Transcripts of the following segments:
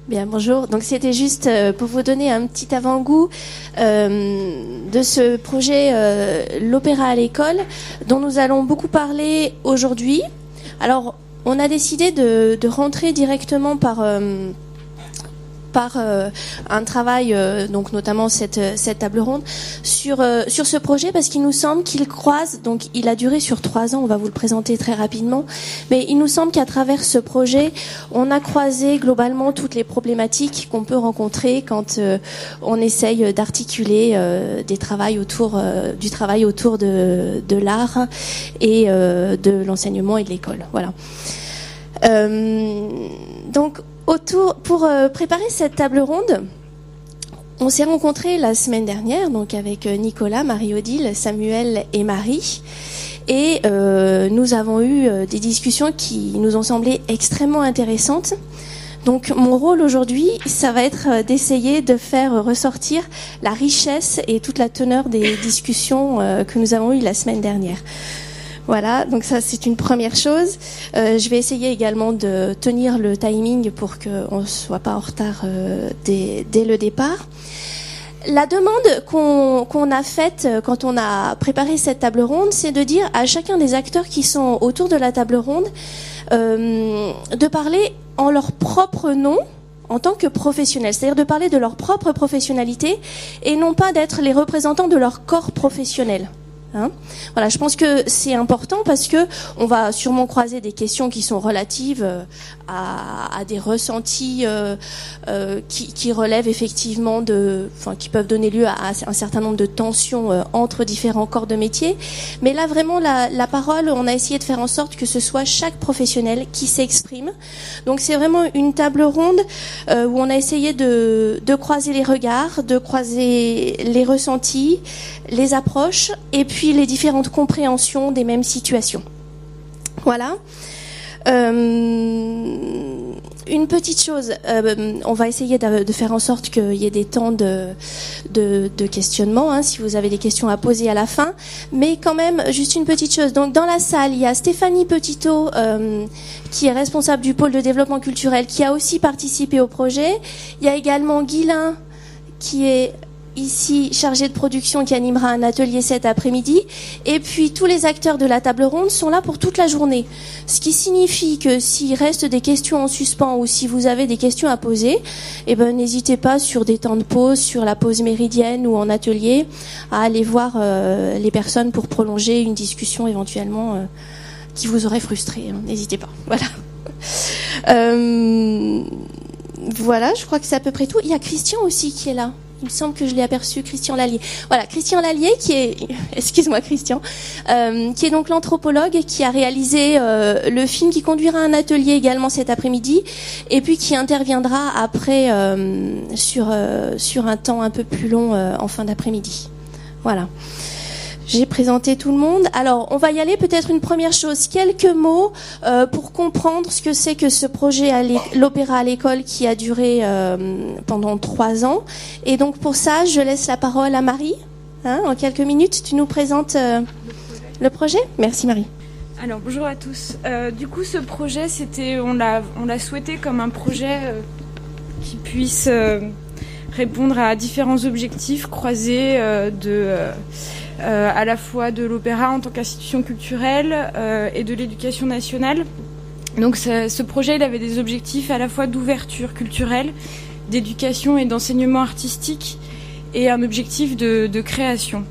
Bien, bonjour. Donc c'était juste pour vous donner un petit avant-goût de ce projet l'opéra à l'école dont nous allons beaucoup parler aujourd'hui. Alors on a décidé de rentrer directement par un travail, donc notamment cette table ronde, sur ce projet parce qu'il nous semble qu'il croise, donc il a duré sur 3 ans, on va vous le présenter très rapidement, mais il nous semble qu'à travers ce projet, on a croisé globalement toutes les problématiques qu'on peut rencontrer quand on essaye d'articuler du travail autour de l'art et de l'enseignement et de l'école. Voilà. Donc, pour préparer cette table ronde, on s'est rencontrés la semaine dernière, donc avec Nicolas, Marie-Odile, Samuel et Marie, et nous avons eu des discussions qui nous ont semblé extrêmement intéressantes. Donc mon rôle aujourd'hui, ça va être d'essayer de faire ressortir la richesse et toute la teneur des discussions que nous avons eues la semaine dernière. Voilà, donc ça c'est une première chose. Je vais essayer également de tenir le timing pour qu'on ne soit pas en retard dès le départ. La demande qu'on a faite quand on a préparé cette table ronde, c'est de dire à chacun des acteurs qui sont autour de la table ronde de parler en leur propre nom, en tant que professionnels, c'est-à-dire de parler de leur propre professionnalité et non pas d'être les représentants de leur corps professionnel. Voilà, je pense que c'est important parce que on va sûrement croiser des questions qui sont relatives à des ressentis qui relèvent effectivement qui peuvent donner lieu à un certain nombre de tensions entre différents corps de métier. Mais là, vraiment, la parole, on a essayé de faire en sorte que ce soit chaque professionnel qui s'exprime. Donc, c'est vraiment une table ronde où on a essayé de croiser les regards, de croiser les ressentis, les approches et puis les différentes compréhensions des mêmes situations. Voilà. Une petite chose, on va essayer de faire en sorte qu'il y ait des temps de questionnement, si vous avez des questions à poser à la fin. Mais quand même, juste une petite chose. Donc, dans la salle, il y a Stéphanie Petitot, qui est responsable du pôle de développement culturel, qui a aussi participé au projet. Il y a également Guilain, qui est ici chargé de production, qui animera un atelier cet après-midi. Et puis tous les acteurs de la table ronde sont là pour toute la journée. Ce qui signifie que s'il reste des questions en suspens ou si vous avez des questions à poser, n'hésitez pas sur des temps de pause, sur la pause méridienne ou en atelier, à aller voir les personnes pour prolonger une discussion éventuellement qui vous aurait frustré. N'hésitez pas. Voilà. Voilà, je crois que c'est à peu près tout. Il y a Christian aussi qui est là. Il me semble que je l'ai aperçu, Christian Lallier. Voilà, Christian Lallier qui est, excuse-moi Christian, qui est donc l'anthropologue qui a réalisé le film, qui conduira un atelier également cet après-midi, et puis qui interviendra après sur un temps un peu plus long en fin d'après-midi. Voilà. J'ai présenté tout le monde. Alors, on va y aller. Peut-être une première chose, quelques mots pour comprendre ce que c'est que ce projet l'opéra à l'école qui a duré pendant 3 ans. Et donc, pour ça, je laisse la parole à Marie. En quelques minutes, tu nous présentes le projet. Merci Marie. Alors, bonjour à tous. Du coup, ce projet, on l'a souhaité comme un projet qui puisse répondre à différents objectifs croisés à la fois de l'opéra en tant qu'institution culturelle et de l'éducation nationale. Donc ce projet, il avait des objectifs à la fois d'ouverture culturelle, d'éducation et d'enseignement artistique et un objectif de création.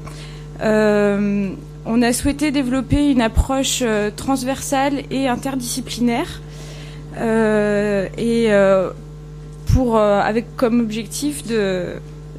On a souhaité développer une approche transversale et interdisciplinaire avec comme objectif de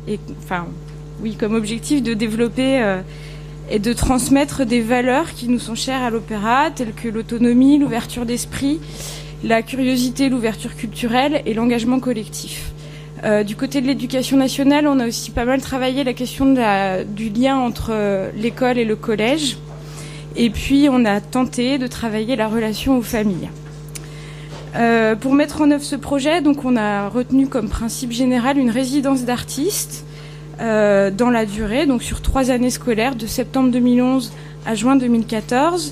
développer et de transmettre des valeurs qui nous sont chères à l'opéra, telles que l'autonomie, l'ouverture d'esprit, la curiosité, l'ouverture culturelle et l'engagement collectif. Du côté de l'éducation nationale, on a aussi pas mal travaillé la question du lien entre l'école et le collège. Et puis, on a tenté de travailler la relation aux familles. Pour mettre en œuvre ce projet, donc, on a retenu comme principe général une résidence d'artistes dans la durée, donc sur 3 années scolaires, de septembre 2011 à juin 2014.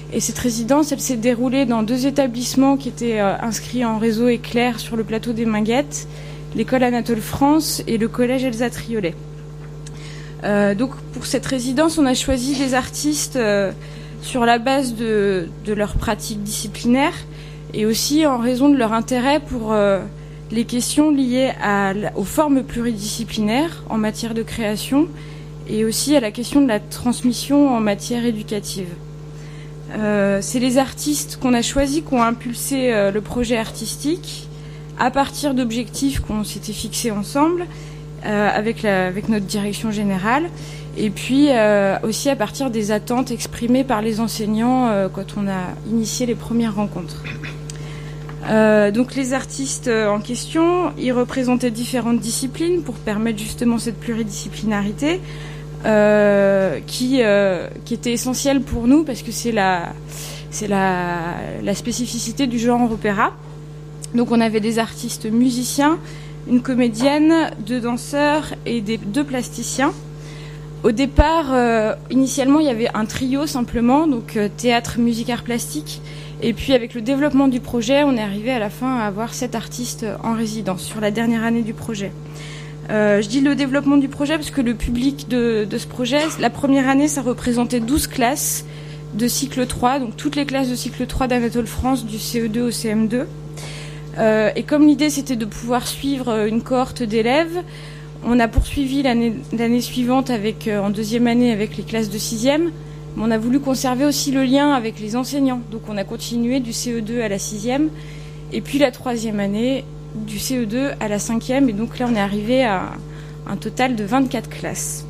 Et cette résidence, elle s'est déroulée dans 2 établissements qui étaient inscrits en réseau Éclair sur le plateau des Minguettes, l'école Anatole France et le collège Elsa Triolet. Donc pour cette résidence, on a choisi des artistes sur la base de leur pratique disciplinaire et aussi en raison de leur intérêt pour les questions liées aux formes pluridisciplinaires en matière de création et aussi à la question de la transmission en matière éducative. C'est les artistes qu'on a choisis qui ont impulsé le projet artistique à partir d'objectifs qu'on s'était fixés ensemble avec notre direction générale et puis aussi à partir des attentes exprimées par les enseignants quand on a initié les premières rencontres. Donc les artistes en question, ils représentaient différentes disciplines pour permettre justement cette pluridisciplinarité qui était essentielle pour nous parce que c'est la spécificité du genre opéra. Donc on avait des artistes musiciens, une comédienne, 2 danseurs et 2 plasticiens. Au départ, initialement, il y avait un trio simplement, donc théâtre, musique, art plastique. Et puis avec le développement du projet, on est arrivé à la fin à avoir 7 artistes en résidence sur la dernière année du projet. Je dis le développement du projet parce que le public de ce projet, la première année, ça représentait 12 classes de cycle 3, donc toutes les classes de cycle 3 d'Anatole France du CE2 au CM2. Et comme l'idée c'était de pouvoir suivre une cohorte d'élèves, on a poursuivi l'année suivante en 2e année avec les classes de 6e, mais on a voulu conserver aussi le lien avec les enseignants. Donc on a continué du CE2 à la 6e, et puis la 3e année du CE2 à la 5e, et donc là on est arrivé à un total de 24 classes.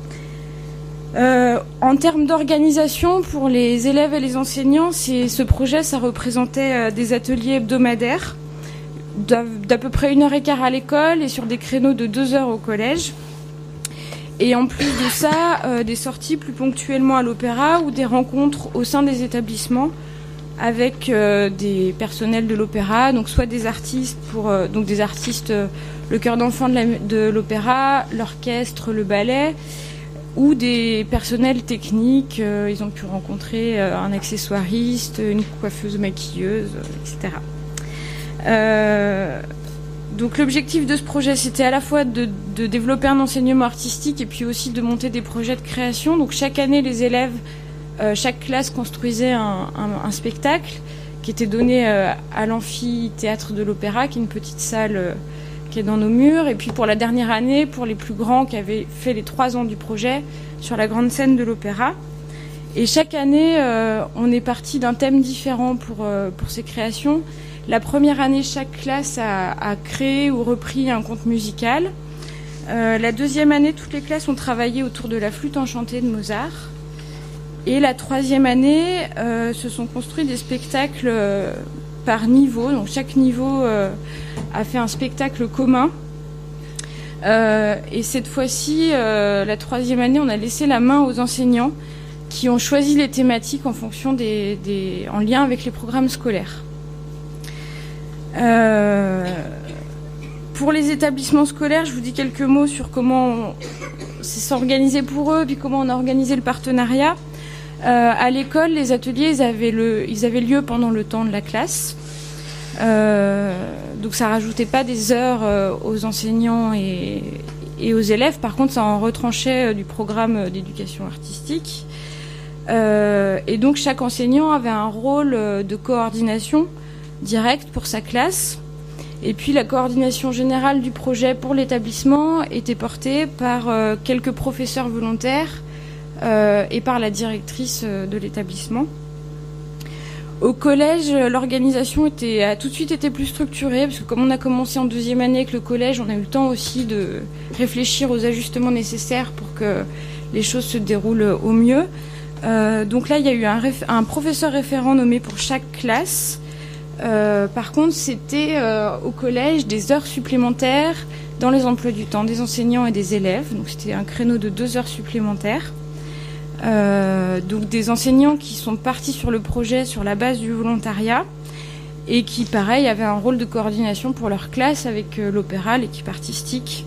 En termes d'organisation, pour les élèves et les enseignants, ce projet, ça représentait des ateliers hebdomadaires d'à peu près 1h15 à l'école et sur des créneaux de 2 heures au collège. Et en plus de ça, des sorties plus ponctuellement à l'opéra ou des rencontres au sein des établissements avec des personnels de l'opéra, donc soit des artistes le chœur d'enfants de l'opéra, l'orchestre, le ballet, ou des personnels techniques. Ils ont pu rencontrer un accessoiriste, une coiffeuse maquilleuse, etc. Donc l'objectif de ce projet, c'était à la fois de développer un enseignement artistique et puis aussi de monter des projets de création. Donc chaque année, les élèves, chaque classe construisait un spectacle qui était donné à l'amphithéâtre de l'opéra, qui est une petite salle qui est dans nos murs. Et puis pour la dernière année, pour les plus grands qui avaient fait les 3 ans du projet, sur la grande scène de l'opéra. Et chaque année, on est parti d'un thème différent pour ces créations. La première année, chaque classe a créé ou repris un conte musical. La 2e année, toutes les classes ont travaillé autour de la flûte enchantée de Mozart. Et la 3e année, se sont construits des spectacles par niveau. Donc chaque niveau a fait un spectacle commun. Et cette fois-ci, la 3e année, on a laissé la main aux enseignants qui ont choisi les thématiques en fonction en lien avec les programmes scolaires. Pour les établissements scolaires, je vous dis quelques mots sur comment c'est s'organiser pour eux, puis comment on a organisé le partenariat. À l'école, les ateliers, ils avaient lieu pendant le temps de la classe. Donc ça rajoutait pas des heures aux enseignants et aux élèves. Par contre, ça en retranchait du programme d'éducation artistique. Et donc chaque enseignant avait un rôle de coordination directe pour sa classe. Et puis la coordination générale du projet pour l'établissement était portée par quelques professeurs volontaires et par la directrice de l'établissement. Au collège, l'organisation a tout de suite été plus structurée, parce que comme on a commencé en 2e année avec le collège, on a eu le temps aussi de réfléchir aux ajustements nécessaires pour que les choses se déroulent au mieux. Donc là, il y a eu un professeur référent nommé pour chaque classe. Par contre, c'était au collège des heures supplémentaires dans les emplois du temps des enseignants et des élèves. Donc c'était un créneau de 2 heures supplémentaires. Donc des enseignants qui sont partis sur le projet sur la base du volontariat et qui, pareil, avaient un rôle de coordination pour leur classe avec l'opéra, l'équipe artistique,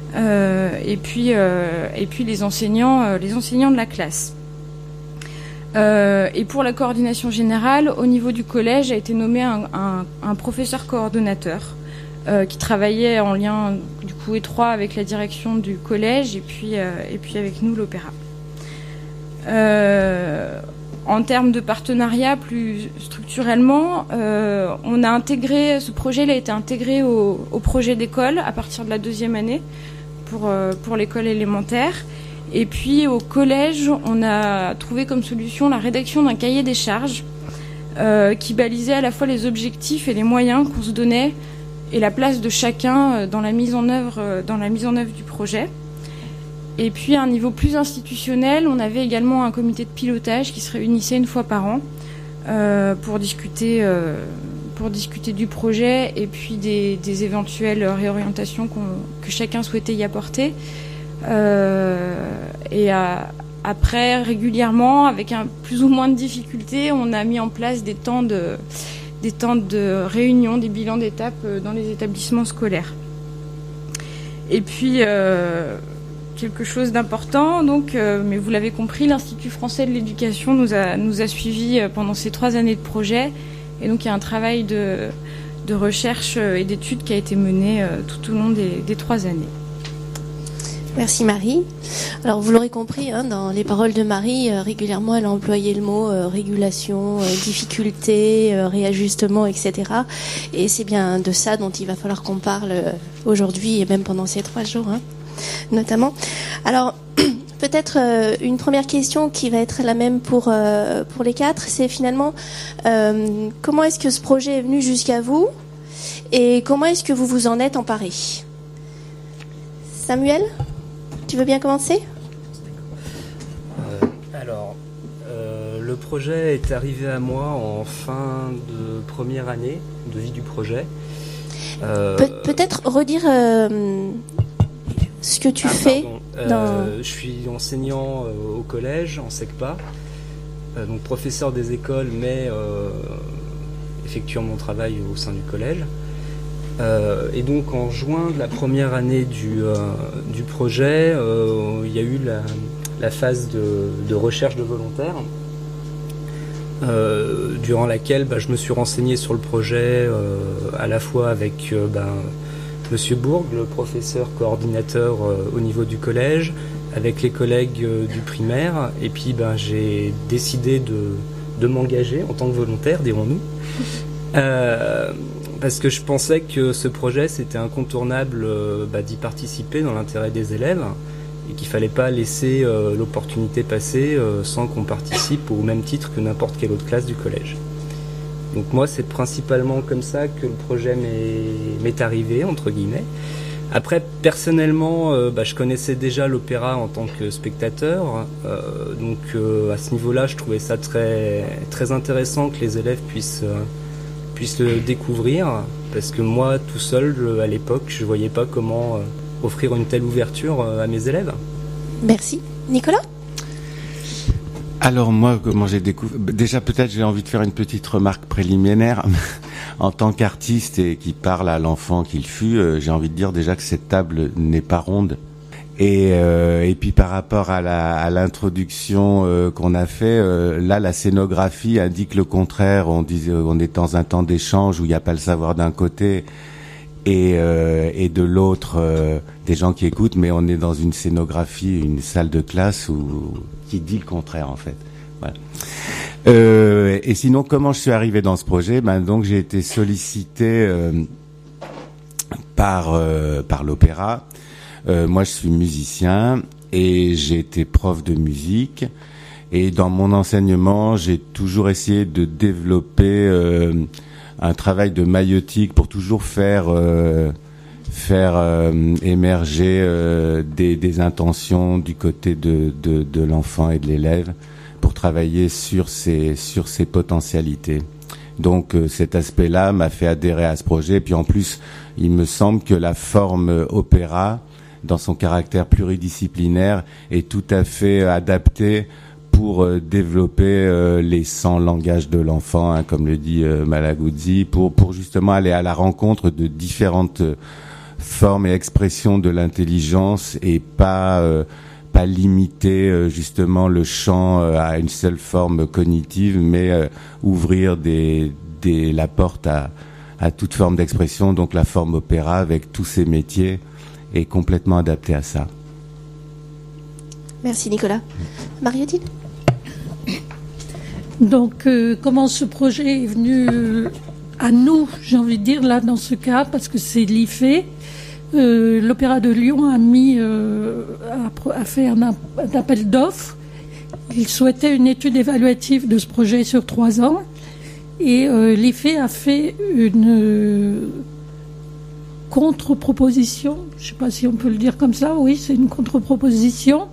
et puis les enseignants de la classe. Et pour la coordination générale, au niveau du collège, a été nommé un professeur coordonnateur qui travaillait en lien du coup étroit avec la direction du collège et puis avec nous l'opéra. En termes de partenariat plus structurellement, on a intégré ce projet, il a été intégré au projet d'école à partir de la 2e année pour l'école élémentaire. Et puis au collège, on a trouvé comme solution la rédaction d'un cahier des charges qui balisait à la fois les objectifs et les moyens qu'on se donnait et la place de chacun dans la mise en œuvre du projet. Et puis à un niveau plus institutionnel, on avait également un comité de pilotage qui se réunissait une fois par an pour discuter du projet et puis des éventuelles réorientations que chacun souhaitait y apporter. Après, régulièrement, avec plus ou moins de difficultés, on a mis en place des temps de réunion, des bilans d'étapes dans les établissements scolaires. Et puis quelque chose d'important, donc, mais vous l'avez compris, l'Institut français de l'éducation nous a suivis pendant ces 3 années de projet, et donc il y a un travail de recherche et d'études qui a été mené tout au long des 3 années. Merci Marie. Alors vous l'aurez compris, dans les paroles de Marie, régulièrement elle a employé le mot régulation, difficulté, réajustement, etc. Et c'est bien de ça dont il va falloir qu'on parle aujourd'hui et même pendant ces 3 jours, notamment. Alors peut-être une première question qui va être la même pour les 4, c'est finalement comment est-ce que ce projet est venu jusqu'à vous et comment est-ce que vous vous en êtes emparé? Samuel, tu veux bien commencer? Le projet est arrivé à moi en fin de première année de vie du projet. Peut-être redire ce que tu fais. Je suis enseignant au collège, en SECPA, donc professeur des écoles, mais effectuant mon travail au sein du collège. Et donc en juin de la première année du projet, il y a eu la phase de recherche de volontaires, durant laquelle je me suis renseigné sur le projet à la fois avec Monsieur Bourg, le professeur coordinateur au niveau du collège, avec les collègues du primaire, et puis j'ai décidé de m'engager en tant que volontaire, dirons-nous. Parce que je pensais que ce projet, c'était incontournable d'y participer dans l'intérêt des élèves et qu'il ne fallait pas laisser l'opportunité passer sans qu'on participe au même titre que n'importe quelle autre classe du collège. Donc moi, c'est principalement comme ça que le projet m'est arrivé, entre guillemets. Après, personnellement, je connaissais déjà l'opéra en tant que spectateur. Donc à ce niveau-là, je trouvais ça très, très intéressant que les élèves puissent le découvrir, parce que moi tout seul à l'époque je voyais pas comment offrir une telle ouverture à mes élèves. Merci. Nicolas? Alors moi, comment j'ai découvert, déjà peut-être j'ai envie de faire une petite remarque préliminaire. En tant qu'artiste et qui parle à l'enfant qu'il fut, j'ai envie de dire déjà que cette table n'est pas ronde. Et puis par rapport à l'introduction qu'on a fait, là la scénographie indique le contraire. On est dans un temps d'échange où il n'y a pas le savoir d'un côté et de l'autre des gens qui écoutent, mais on est dans une scénographie, une salle de classe qui dit le contraire en fait. Voilà. Et sinon, comment je suis arrivé dans ce projet? Donc j'ai été sollicité par l'opéra. Moi, je suis musicien et j'ai été prof de musique. Et dans mon enseignement, j'ai toujours essayé de développer un travail de maïeutique pour toujours faire émerger des intentions du côté de l'enfant et de l'élève pour travailler sur ses potentialités. Donc cet aspect-là m'a fait adhérer à ce projet. Et puis en plus, il me semble que la forme opéra, dans son caractère pluridisciplinaire, est tout à fait adaptée pour développer les 100 langages de l'enfant, comme le dit Malaguzzi, pour justement aller à la rencontre de différentes formes et expressions de l'intelligence et pas pas limiter justement le chant à une seule forme cognitive, mais ouvrir la porte à toute forme d'expression. Donc la forme opéra avec tous ses métiers est complètement adaptée à ça. Merci Nicolas. Marie-Odile ? Donc comment ce projet est venu à nous, j'ai envie de dire là dans ce cas, parce que c'est l'IFE. L'Opéra de Lyon a fait un appel d'offres. Il souhaitait une étude évaluative de ce projet sur 3 ans. Et l'IFE a fait une contre-proposition, je ne sais pas si on peut le dire comme ça, oui, c'est une contre-proposition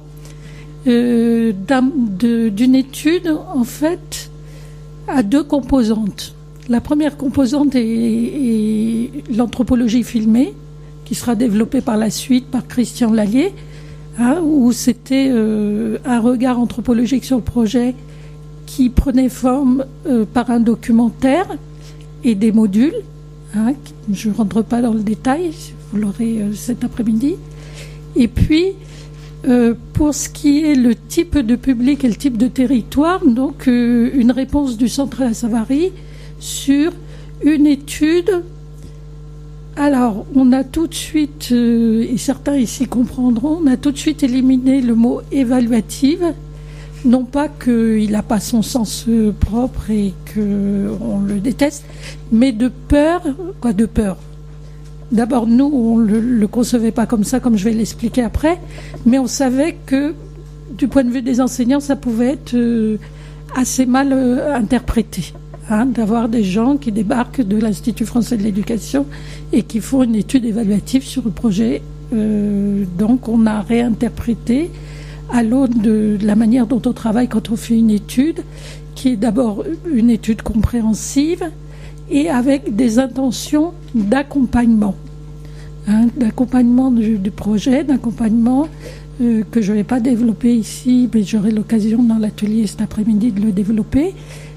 d'une étude, en fait, à 2 composantes. La première composante est l'anthropologie filmée, qui sera développée par la suite par Christian Lallier, où c'était un regard anthropologique sur le projet qui prenait forme par un documentaire et des modules. Je ne rentre pas dans le détail, vous l'aurez cet après-midi. Et puis, pour ce qui est le type de public et le type de territoire, donc une réponse du Centre La Savary sur une étude. Alors, on a tout de suite, et certains ici comprendront, on a tout de suite éliminé le mot évaluative. Non pas qu'il n'a pas son sens propre et qu'on le déteste, mais de peur. Quoi, de peur ? D'abord, nous, on ne le concevait pas comme ça, comme je vais l'expliquer après, mais on savait que, du point de vue des enseignants, ça pouvait être assez mal interprété. D'avoir des gens qui débarquent de l'Institut français de l'éducation et qui font une étude évaluative sur le projet. Donc, on a réinterprété à l'aune de la manière dont on travaille quand on fait une étude, qui est d'abord une étude compréhensive et avec des intentions d'accompagnement. D'accompagnement du projet, d'accompagnement que je ne vais pas développer ici, mais j'aurai l'occasion dans l'atelier cet après-midi de le développer,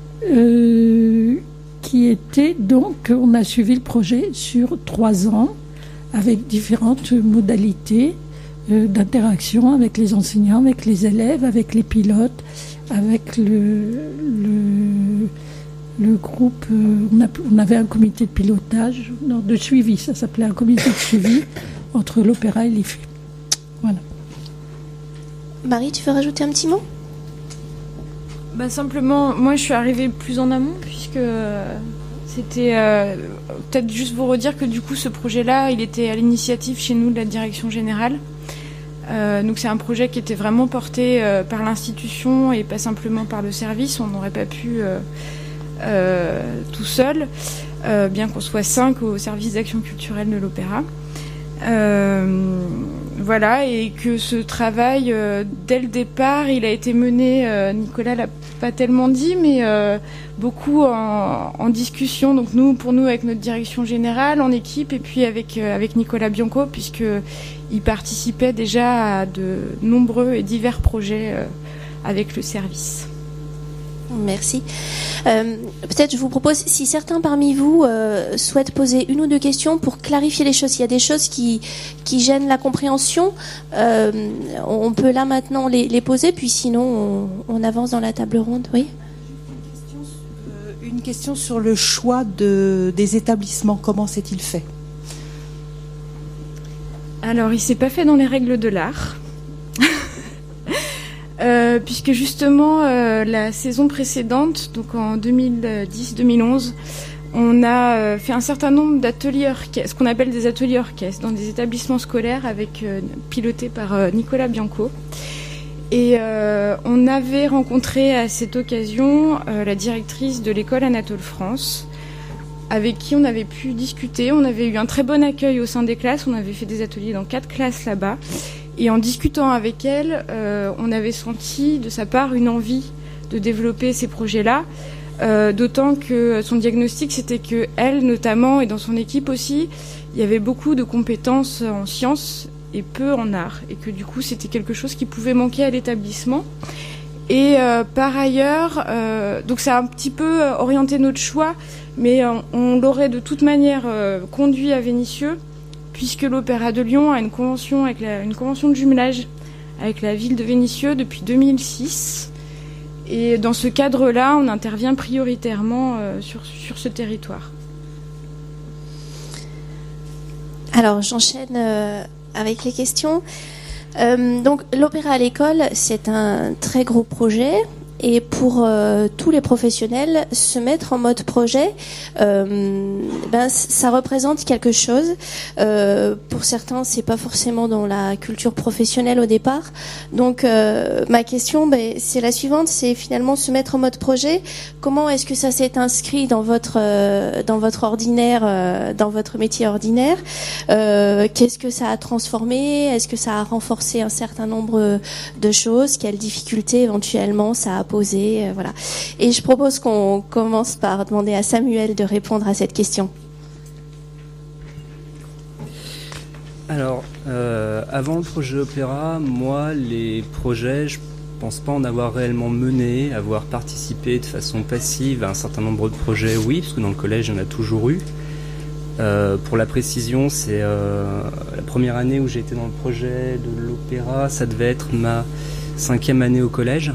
qui était donc, on a suivi le projet sur 3 ans avec différentes modalités d'interaction avec les enseignants, avec les élèves, avec les pilotes, avec le groupe. On avait un comité de pilotage, de suivi, ça s'appelait un comité de suivi entre l'opéra et l'IFE. Voilà. Marie, tu veux rajouter un petit mot ? Simplement, moi je suis arrivée plus en amont puisque c'était peut-être juste vous redire que du coup ce projet-là, il était à l'initiative chez nous de la direction générale. Donc c'est un projet qui était vraiment porté par l'institution et pas simplement par le service. On n'aurait pas pu tout seul, bien qu'on soit 5 au service d'action culturelle de l'opéra. Voilà, et que ce travail, dès le départ, il a été mené, Nicolas l'a pas tellement dit, mais beaucoup en discussion. Donc pour nous, avec notre direction générale, en équipe, et puis avec Nicolas Bianco, puisqu'il participait déjà à de nombreux et divers projets avec le service. Merci. Peut-être je vous propose, si certains parmi vous souhaitent poser 1 ou 2 questions pour clarifier les choses, s'il y a des choses qui gênent la compréhension, on peut là maintenant les poser, puis sinon on avance dans la table ronde. Oui. Une question sur le choix des établissements. Comment s'est-il fait ? Alors, il s'est pas fait dans les règles de l'art. Puisque justement la saison précédente, donc en 2010-2011, on a fait un certain nombre d'ateliers orchestres, ce qu'on appelle des ateliers orchestres, dans des établissements scolaires pilotés par Nicolas Bianco. Et on avait rencontré à cette occasion la directrice de l'école Anatole France, avec qui on avait pu discuter. On avait eu un très bon accueil au sein des classes, on avait fait des ateliers dans 4 classes là-bas. Et en discutant avec elle, on avait senti de sa part une envie de développer ces projets-là, d'autant que son diagnostic, c'était qu'elle, notamment, et dans son équipe aussi, il y avait beaucoup de compétences en sciences et peu en art, et que du coup, c'était quelque chose qui pouvait manquer à l'établissement. Et par ailleurs, donc ça a un petit peu orienté notre choix, mais on l'aurait de toute manière conduit à Vénissieux, puisque l'Opéra de Lyon a une convention de jumelage avec la ville de Vénissieux depuis 2006. Et dans ce cadre-là, on intervient prioritairement sur ce territoire. Alors, j'enchaîne avec les questions. Donc, l'opéra à l'école, c'est un très gros projet. Et pour tous les professionnels, se mettre en mode projet, ça représente quelque chose. Pour certains, c'est pas forcément dans la culture professionnelle au départ. Donc, ma question, c'est la suivante, c'est finalement se mettre en mode projet. Comment est-ce que ça s'est inscrit dans votre ordinaire, dans votre métier ordinaire? Qu'est-ce que ça a transformé? Est-ce que ça a renforcé un certain nombre de choses? Quelles difficultés éventuellement ça a posé, voilà. Et je propose qu'on commence par demander à Samuel de répondre à cette question. Alors, avant le projet Opéra, moi, les projets, je pense pas en avoir réellement mené, avoir participé de façon passive à un certain nombre de projets, oui, parce que dans le collège, il y en a toujours eu. Pour la précision, c'est la première année où j'ai été dans le projet de l'opéra, ça devait être ma 5e année au collège.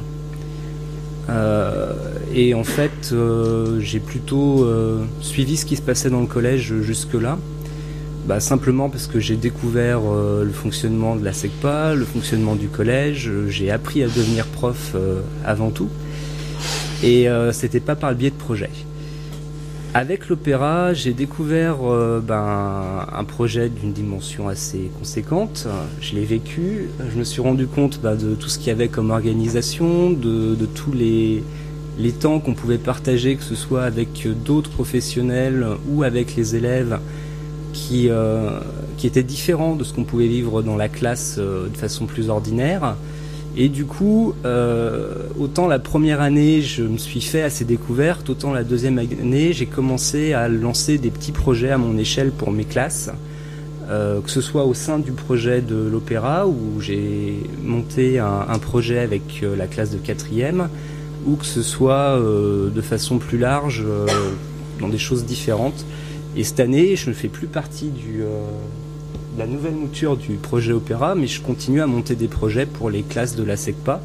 Et en fait, j'ai plutôt suivi ce qui se passait dans le collège jusque-là. Simplement parce que j'ai découvert le fonctionnement de la SECPA, le fonctionnement du collège, j'ai appris à devenir prof avant tout. Et c'était pas par le biais de projets. Avec l'opéra, j'ai découvert un projet d'une dimension assez conséquente. Je l'ai vécu. Je me suis rendu compte de tout ce qu'il y avait comme organisation, de tous les temps qu'on pouvait partager, que ce soit avec d'autres professionnels ou avec les élèves, qui étaient différents de ce qu'on pouvait vivre dans la classe de façon plus ordinaire. Et du coup, autant la première année, je me suis fait à ces découvertes, autant la deuxième année, j'ai commencé à lancer des petits projets à mon échelle pour mes classes, que ce soit au sein du projet de l'opéra, où j'ai monté un projet avec la classe de 4e, ou que ce soit de façon plus large, dans des choses différentes. Et cette année, je ne fais plus partie de la nouvelle mouture du projet Opéra, mais je continue à monter des projets pour les classes de la SECPA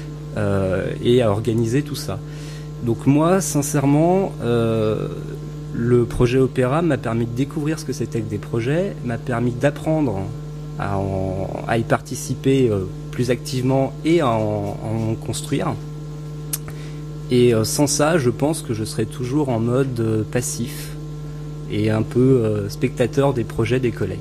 et à organiser tout ça. Donc moi, sincèrement, le projet Opéra m'a permis de découvrir ce que c'était que des projets, m'a permis d'apprendre à y participer plus activement et à en construire. Et sans ça, je pense que je serais toujours en mode passif et un peu spectateur des projets des collègues.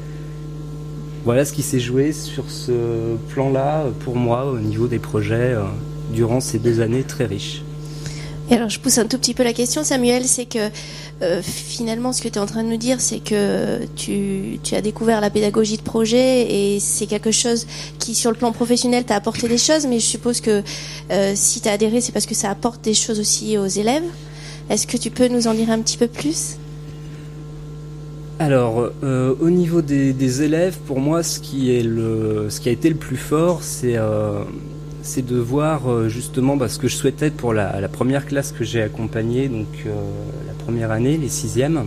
Voilà ce qui s'est joué sur ce plan-là pour moi au niveau des projets durant ces 2 années très riches. Et alors je pousse un tout petit peu la question, Samuel, c'est que finalement ce que tu es en train de nous dire, c'est que tu as découvert la pédagogie de projet et c'est quelque chose qui sur le plan professionnel t'a apporté des choses, mais je suppose que si tu as adhéré, c'est parce que ça apporte des choses aussi aux élèves. Est-ce que tu peux nous en dire un petit peu plus ? Alors, au niveau des élèves, pour moi, ce qui a été le plus fort, c'est de voir justement ce que je souhaitais pour la première classe que j'ai accompagnée, donc la première année, les 6e.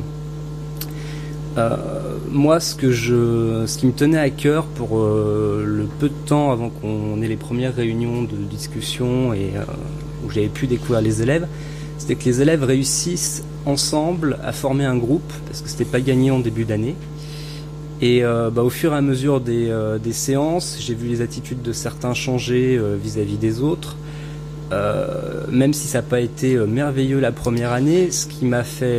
Moi, ce qui me tenait à cœur pour le peu de temps avant qu'on ait les premières réunions de discussion et où j'avais pu découvrir les élèves, c'était que les élèves réussissent ensemble à former un groupe, parce que c'était pas gagné en début d'année. Et au fur et à mesure des séances, j'ai vu les attitudes de certains changer vis-à-vis des autres. Même si ça n'a pas été merveilleux la première année, ce qui m'a fait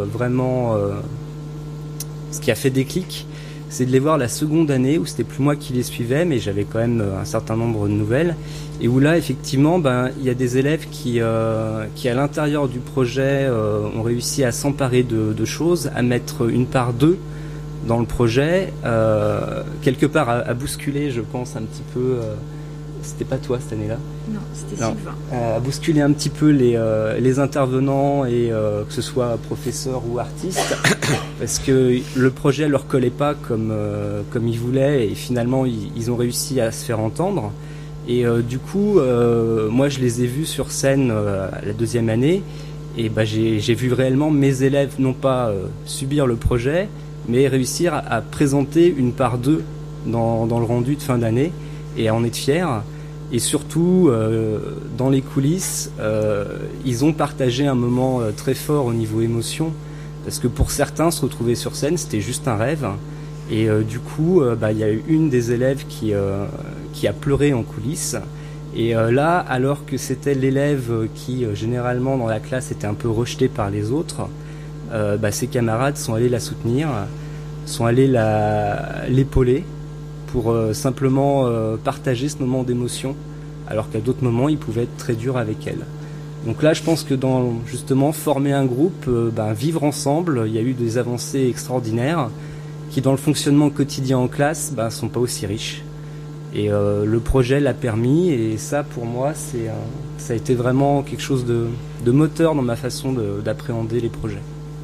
ce qui a fait déclic, c'est de les voir la seconde année où c'était plus moi qui les suivais, mais j'avais quand même un certain nombre de nouvelles, et où là effectivement il y a des élèves qui à l'intérieur du projet ont réussi à s'emparer de choses, à mettre une part d'eux dans le projet, quelque part à bousculer, je pense, un petit peu. C'était pas toi cette année-là ? Non, c'était Sylvain. À bousculer un petit peu les intervenants, et que ce soit professeurs ou artistes, parce que le projet leur collait pas comme ils voulaient, et finalement ils ont réussi à se faire entendre. Et du coup, moi je les ai vus sur scène la 2e année, et j'ai vu réellement mes élèves non pas subir le projet, mais réussir à présenter une part d'eux dans le rendu de fin d'année. et à en être fier. Et surtout, dans les coulisses, ils ont partagé un moment très fort au niveau émotion, parce que pour certains, se retrouver sur scène, c'était juste un rêve. Et du coup, il y a eu une des élèves qui a pleuré en coulisses. Et là, alors que c'était l'élève qui, généralement, dans la classe, était un peu rejeté par les autres, ses camarades sont allés la soutenir, sont allés l'épauler pour simplement partager ce moment d'émotion, alors qu'à d'autres moments, il pouvait être très dur avec elle. Donc là, je pense que dans, justement, former un groupe, vivre ensemble, il y a eu des avancées extraordinaires qui, dans le fonctionnement quotidien en classe, sont pas aussi riches. Et le projet l'a permis, et ça, pour moi, ça a été vraiment quelque chose de moteur dans ma façon d'appréhender les projets.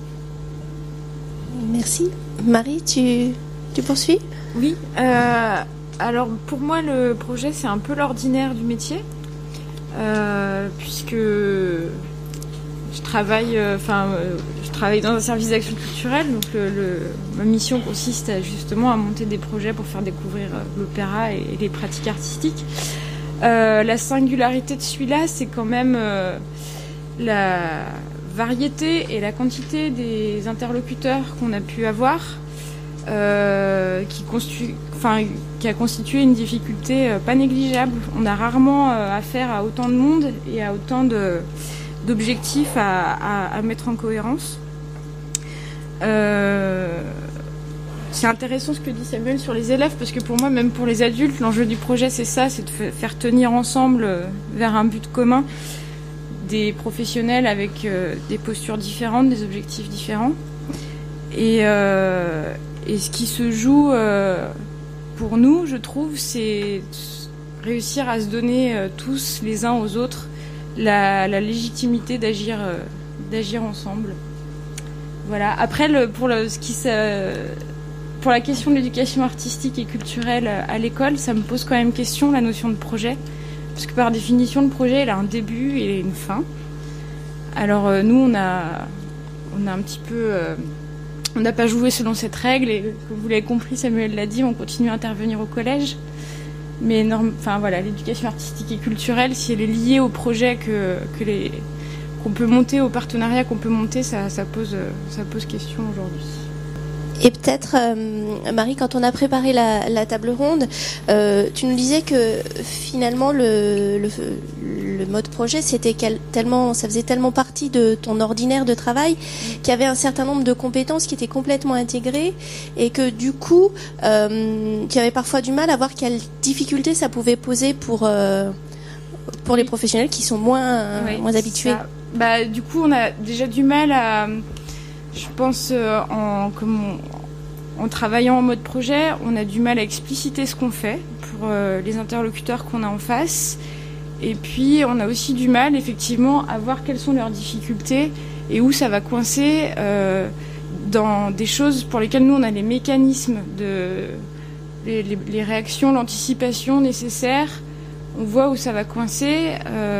Merci. Marie, tu poursuis ? Oui. Alors, pour moi, le projet, c'est un peu l'ordinaire du métier, puisque je travaille dans un service d'action culturelle, donc ma mission consiste justement à monter des projets pour faire découvrir l'opéra et les pratiques artistiques. La singularité de celui-là, c'est quand même la variété et la quantité des interlocuteurs qu'on a pu avoir, qui a constitué une difficulté pas négligeable. On a rarement affaire à autant de monde et à autant d'objectifs à mettre en cohérence. C'est intéressant ce que dit Samuel sur les élèves, parce que pour moi, même pour les adultes, l'enjeu du projet, c'est ça, c'est de faire tenir ensemble vers un but commun des professionnels avec des postures différentes, des objectifs différents. Et ce qui se joue pour nous, je trouve, c'est réussir à se donner tous les uns aux autres la légitimité d'agir ensemble. Voilà. Après, pour la question de l'éducation artistique et culturelle à l'école, ça me pose quand même question, la notion de projet, parce que par définition, le projet, il a un début et une fin. Alors nous, on a un petit peu, on n'a pas joué selon cette règle, et comme vous l'avez compris, Samuel l'a dit, on continue à intervenir au collège. Mais l'éducation artistique et culturelle, si elle est liée au projet qu'on peut monter, au partenariat qu'on peut monter, ça pose question aujourd'hui. Et peut-être, Marie, quand on a préparé la table ronde, tu nous disais que finalement le mode projet, ça faisait tellement partie de ton ordinaire de travail qu'il y avait un certain nombre de compétences qui étaient complètement intégrées, et que du coup, tu avais parfois du mal à voir quelles difficultés ça pouvait poser pour les professionnels qui sont moins habitués. Du coup, on a déjà du mal à... Je pense, en travaillant en mode projet, on a du mal à expliciter ce qu'on fait pour les interlocuteurs qu'on a en face. Et puis, on a aussi du mal, effectivement, à voir quelles sont leurs difficultés et où ça va coincer dans des choses pour lesquelles nous, on a les mécanismes, les réactions, l'anticipation nécessaires. On voit où ça va coincer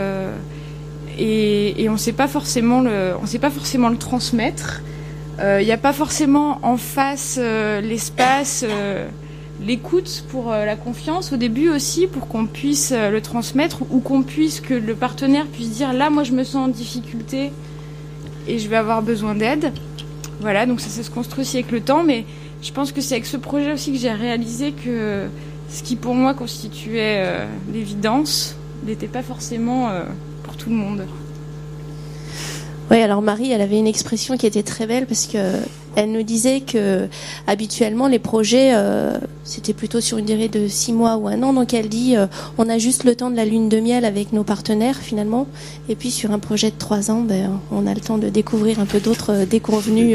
et on ne sait pas forcément le transmettre. Il n'y a pas forcément en face l'espace, l'écoute pour la confiance au début aussi, pour qu'on puisse le transmettre, ou que le partenaire puisse dire là, moi je me sens en difficulté et je vais avoir besoin d'aide. Voilà, donc ça se construit aussi avec le temps, mais je pense que c'est avec ce projet aussi que j'ai réalisé que ce qui pour moi constituait l'évidence n'était pas forcément pour tout le monde. Oui, alors Marie, elle avait une expression qui était très belle, parce que elle nous disait que habituellement les projets c'était plutôt sur une durée de 6 mois ou 1 an. Donc elle dit on a juste le temps de la lune de miel avec nos partenaires finalement, et puis sur un projet de 3 ans, on a le temps de découvrir un peu d'autres déconvenus.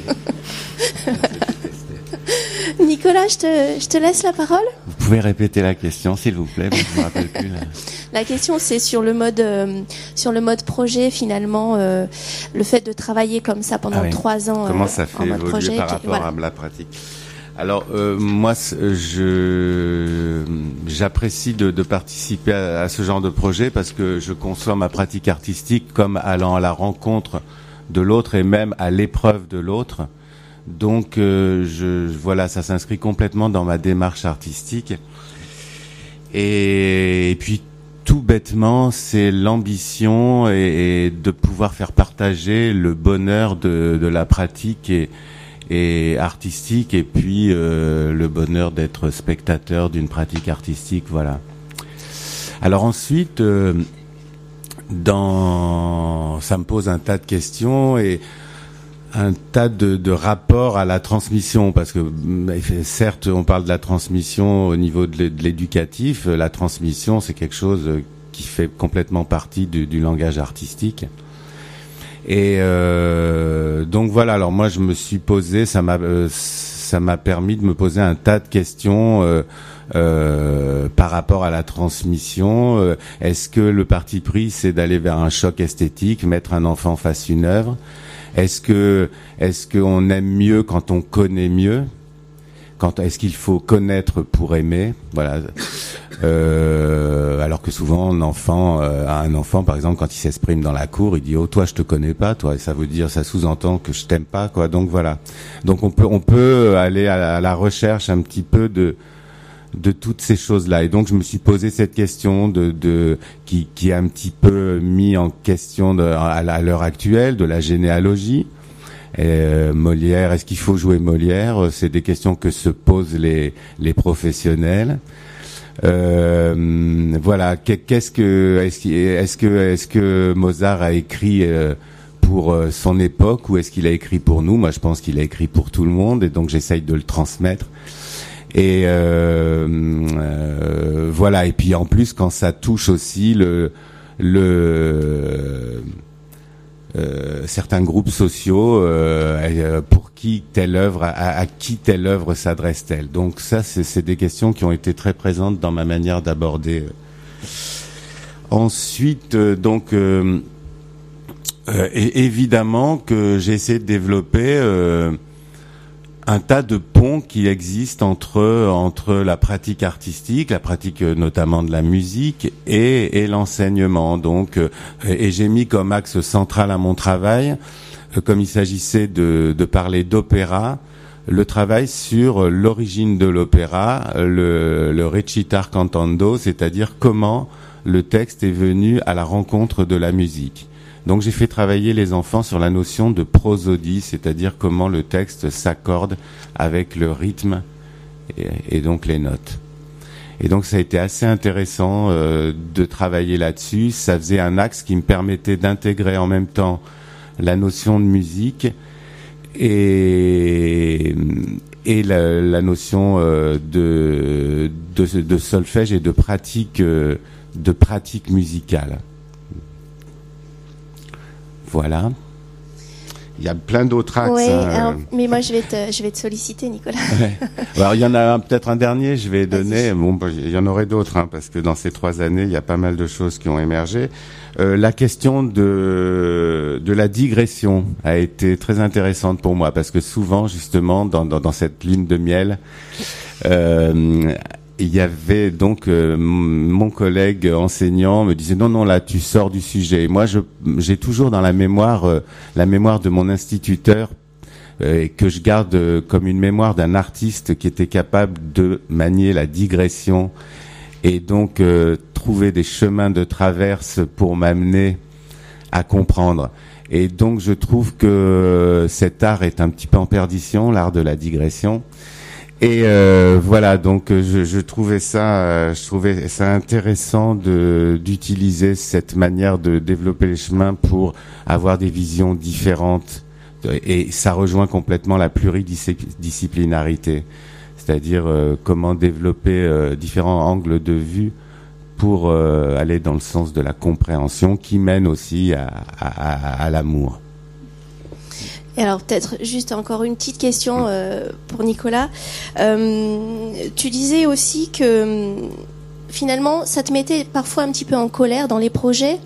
Nicolas, je te laisse la parole. Vous pouvez répéter la question, s'il vous plaît, je ne me rappelle plus. La question, c'est sur le mode projet, finalement, le fait de travailler comme ça pendant 3 ans. Comment ça fait évoluer projet, par rapport à la pratique? Alors, moi, j'apprécie de participer à ce genre de projet, parce que je conçois ma pratique artistique comme allant à la rencontre de l'autre et même à l'épreuve de l'autre. Donc voilà, ça s'inscrit complètement dans ma démarche artistique. Et puis tout bêtement, c'est l'ambition et de pouvoir faire partager le bonheur de la pratique et artistique, et puis le bonheur d'être spectateur d'une pratique artistique, voilà. Alors ensuite, ça me pose un tas de questions et un tas de rapports à la transmission, parce que certes on parle de la transmission au niveau de l'éducatif, la transmission c'est quelque chose qui fait complètement partie du langage artistique. Et donc voilà, alors moi je me suis posé, ça m'a permis de me poser un tas de questions par rapport à la transmission. Est-ce que le parti pris c'est d'aller vers un choc esthétique, mettre un enfant face une œuvre? Est-ce qu'on aime mieux quand on connaît mieux? Est-ce qu'il faut connaître pour aimer? Voilà. Alors que souvent un enfant, par exemple, quand il s'exprime dans la cour, il dit "Oh, toi, je te connais pas, toi." Et ça veut dire, ça sous-entend que je t'aime pas, quoi. Donc voilà. Donc on peut aller à la recherche un petit peu de toutes ces choses-là. Et donc je me suis posé cette question qui est un petit peu mis en question à l'heure actuelle, de la généalogie. Molière, est-ce qu'il faut jouer Molière? C'est des questions que se posent les professionnels. Voilà. Est-ce que Mozart a écrit pour son époque, ou est-ce qu'il a écrit pour nous? Moi, je pense qu'il a écrit pour tout le monde, et donc j'essaye de le transmettre. Et voilà. Et puis en plus, quand ça touche aussi certains groupes sociaux, pour qui telle œuvre, à qui telle œuvre s'adresse-t-elle? Donc ça, c'est des questions qui ont été très présentes dans ma manière d'aborder. Ensuite, donc, évidemment que j'ai essayé de développer un tas de ponts qui existent entre la pratique artistique, la pratique notamment de la musique et l'enseignement. Donc, et j'ai mis comme axe central à mon travail, comme il s'agissait de parler d'opéra, le travail sur l'origine de l'opéra, le recitar cantando, c'est-à-dire comment le texte est venu à la rencontre de la musique. Donc j'ai fait travailler les enfants sur la notion de prosodie, c'est-à-dire comment le texte s'accorde avec le rythme et donc les notes. Et donc ça a été assez intéressant de travailler là-dessus. Ça faisait un axe qui me permettait d'intégrer en même temps la notion de musique et la notion de solfège et de pratique musicale. Voilà. Il y a plein d'autres axes. Oui, mais moi je vais te solliciter, Nicolas. Ouais. Alors il y en a peut-être un dernier, je vais donner. Bon, il y en aurait d'autres, parce que dans ces 3 années, il y a pas mal de choses qui ont émergé. La question de la digression a été très intéressante pour moi, parce que souvent, justement, dans cette lune de miel, il y avait donc mon collègue enseignant me disait non, là tu sors du sujet. Et moi j'ai toujours dans la mémoire de mon instituteur, que je garde comme une mémoire d'un artiste qui était capable de manier la digression et donc trouver des chemins de traverse pour m'amener à comprendre. Et donc je trouve que cet art est un petit peu en perdition, l'art de la digression. Et voilà, donc je trouvais ça intéressant d'utiliser cette manière de développer les chemins pour avoir des visions différentes, et ça rejoint complètement la pluridisciplinarité, c'est-à-dire comment développer différents angles de vue pour aller dans le sens de la compréhension qui mène aussi à l'amour. Et alors peut-être juste encore une petite question pour Nicolas. Tu disais aussi que finalement ça te mettait parfois un petit peu en colère dans les projets.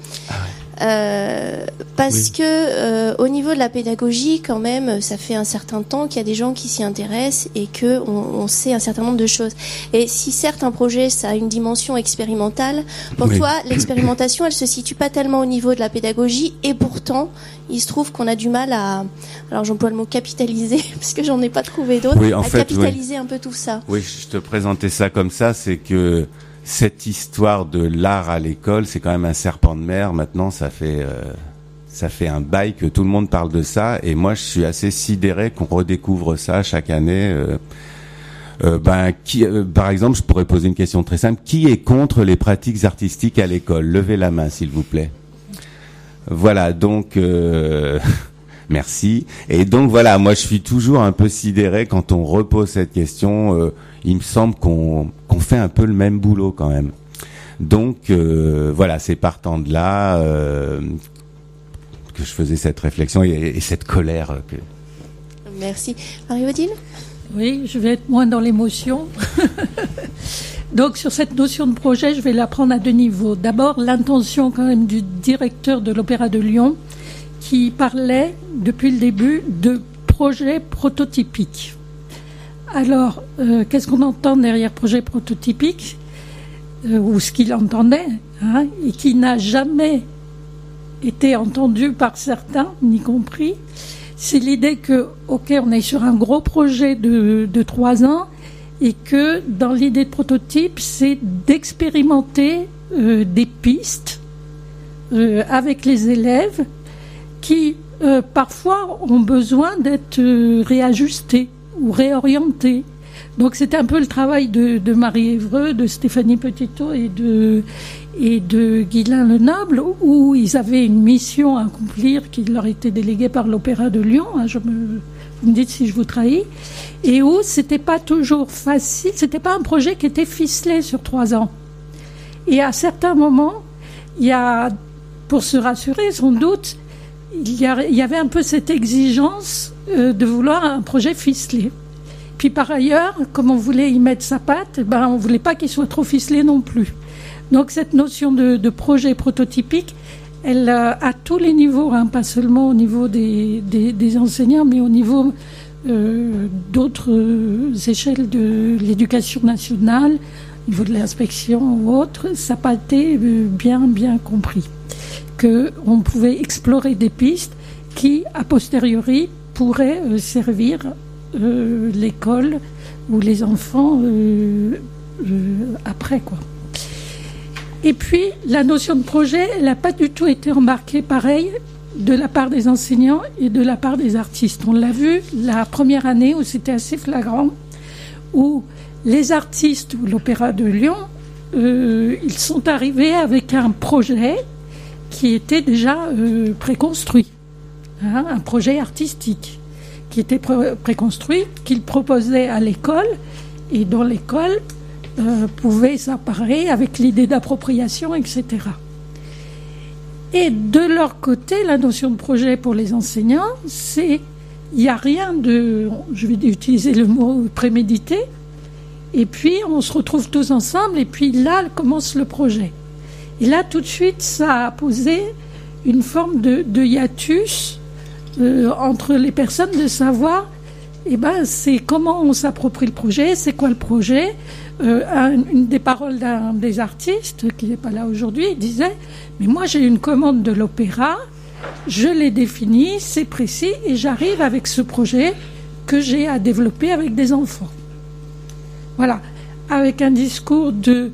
Parce que au niveau de la pédagogie, quand même, ça fait un certain temps qu'il y a des gens qui s'y intéressent et que on sait un certain nombre de choses. Et si certes un projet ça a une dimension expérimentale, pour toi l'expérimentation elle se situe pas tellement au niveau de la pédagogie, et pourtant il se trouve qu'on a du mal à, alors j'emploie le mot capitaliser parce que j'en ai pas trouvé d'autres, capitaliser un peu tout ça. Oui, je te présentais ça comme ça, c'est que cette histoire de l'art à l'école, c'est quand même un serpent de mer. Maintenant, ça fait un bail que tout le monde parle de ça, et moi je suis assez sidéré qu'on redécouvre ça chaque année. Par exemple, je pourrais poser une question très simple. Qui est contre les pratiques artistiques à l'école? Levez la main, s'il vous plaît. Voilà, donc merci. Et donc voilà, moi je suis toujours un peu sidéré quand on repose cette question. Il me semble qu'on fait un peu le même boulot quand même. Donc voilà, c'est partant de là que je faisais cette réflexion et cette colère. Merci. Marie-Odile? Oui, je vais être moins dans l'émotion. Donc sur cette notion de projet, je vais la prendre à deux niveaux. D'abord, l'intention quand même du directeur de l'Opéra de Lyon qui parlait depuis le début de projet prototypique. Alors, qu'est-ce qu'on entend derrière projet prototypique ou ce qu'il entendait, hein, et qui n'a jamais été entendu par certains, y compris, c'est l'idée que, ok, on est sur un gros projet de 3 ans et que dans l'idée de prototype, c'est d'expérimenter des pistes avec les élèves qui parfois ont besoin d'être réajustés ou réorientés. Donc c'était un peu le travail de Marie Évreux, de Stéphanie Petitot et de Guylain Lenoble, où ils avaient une mission à accomplir qui leur était déléguée par l'Opéra de Lyon, hein, vous me dites si je vous trahis, et où c'était pas toujours facile, c'était pas un projet qui était ficelé sur 3 ans. Et à certains moments, il y a, pour se rassurer sans doute, il y avait un peu cette exigence de vouloir un projet ficelé. Puis par ailleurs, comme on voulait y mettre sa patte, on ne voulait pas qu'il soit trop ficelé non plus. Donc cette notion de projet prototypique, elle à tous les niveaux, hein, pas seulement au niveau des enseignants, mais au niveau d'autres échelles de l'éducation nationale, au niveau de l'inspection ou autre, ça n'a pas été bien compris. Qu'on pouvait explorer des pistes qui, a posteriori, pourraient servir l'école ou les enfants après, quoi. Et puis, la notion de projet, elle n'a pas du tout été remarquée pareil de la part des enseignants et de la part des artistes. On l'a vu la première année où c'était assez flagrant, où les artistes ou l'Opéra de Lyon, ils sont arrivés avec un projet qui était déjà préconstruit, hein, un projet artistique qui était préconstruit, qu'ils proposaient à l'école et dont l'école pouvait s'emparer avec l'idée d'appropriation, etc. Et de leur côté, la notion de projet pour les enseignants, c'est il n'y a rien de, je vais utiliser le mot prémédité, et puis on se retrouve tous ensemble, et puis là commence le projet. Et là, tout de suite, ça a posé une forme de hiatus entre les personnes, de savoir c'est comment on s'approprie le projet, c'est quoi le projet. Une des paroles d'un des artistes, qui n'est pas là aujourd'hui, il disait « Mais moi, j'ai une commande de l'opéra, je l'ai définie, c'est précis, et j'arrive avec ce projet que j'ai à développer avec des enfants. » Voilà, avec un discours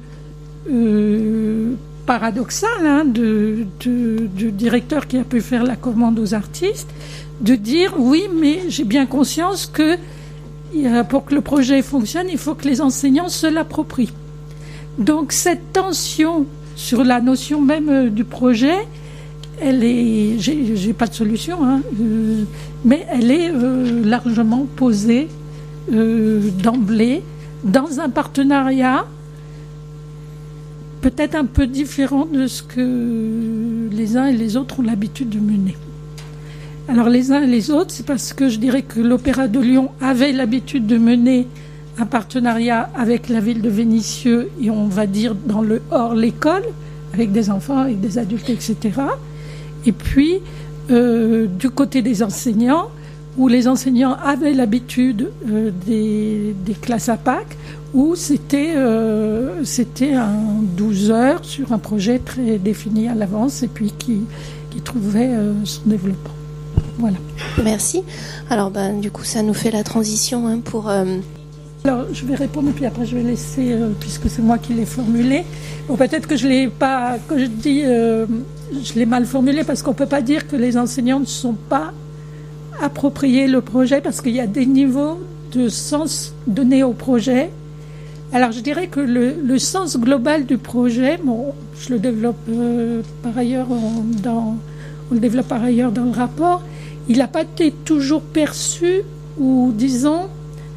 paradoxal, hein, du directeur qui a pu faire la commande aux artistes, de dire oui, mais j'ai bien conscience que pour que le projet fonctionne, il faut que les enseignants se l'approprient. Donc cette tension sur la notion même du projet, elle est, j'ai pas de solution, hein, mais elle est largement posée d'emblée dans un partenariat peut-être un peu différent de ce que les uns et les autres ont l'habitude de mener. Alors les uns et les autres, c'est parce que je dirais que l'Opéra de Lyon avait l'habitude de mener un partenariat avec la ville de Vénissieux, et on va dire dans le hors l'école, avec des enfants, avec des adultes, etc. Et puis, du côté des enseignants, où les enseignants avaient l'habitude des classes à Pâques, où c'était un 12 heures sur un projet très défini à l'avance, et puis qui trouvait son développement. Voilà. Merci. Alors, du coup, ça nous fait la transition, hein, pour Alors, je vais répondre, puis après je vais laisser, puisque c'est moi qui l'ai formulé. Bon, peut-être que je l'ai pas, quand je dis, je l'ai mal formulé, parce qu'on peut pas dire que les enseignants ne sont pas appropriés le projet, parce qu'il y a des niveaux de sens donnés au projet. Alors, je dirais que le sens global du projet, bon, je le développe par ailleurs on le développe par ailleurs dans le rapport, il n'a pas été toujours perçu ou, disons,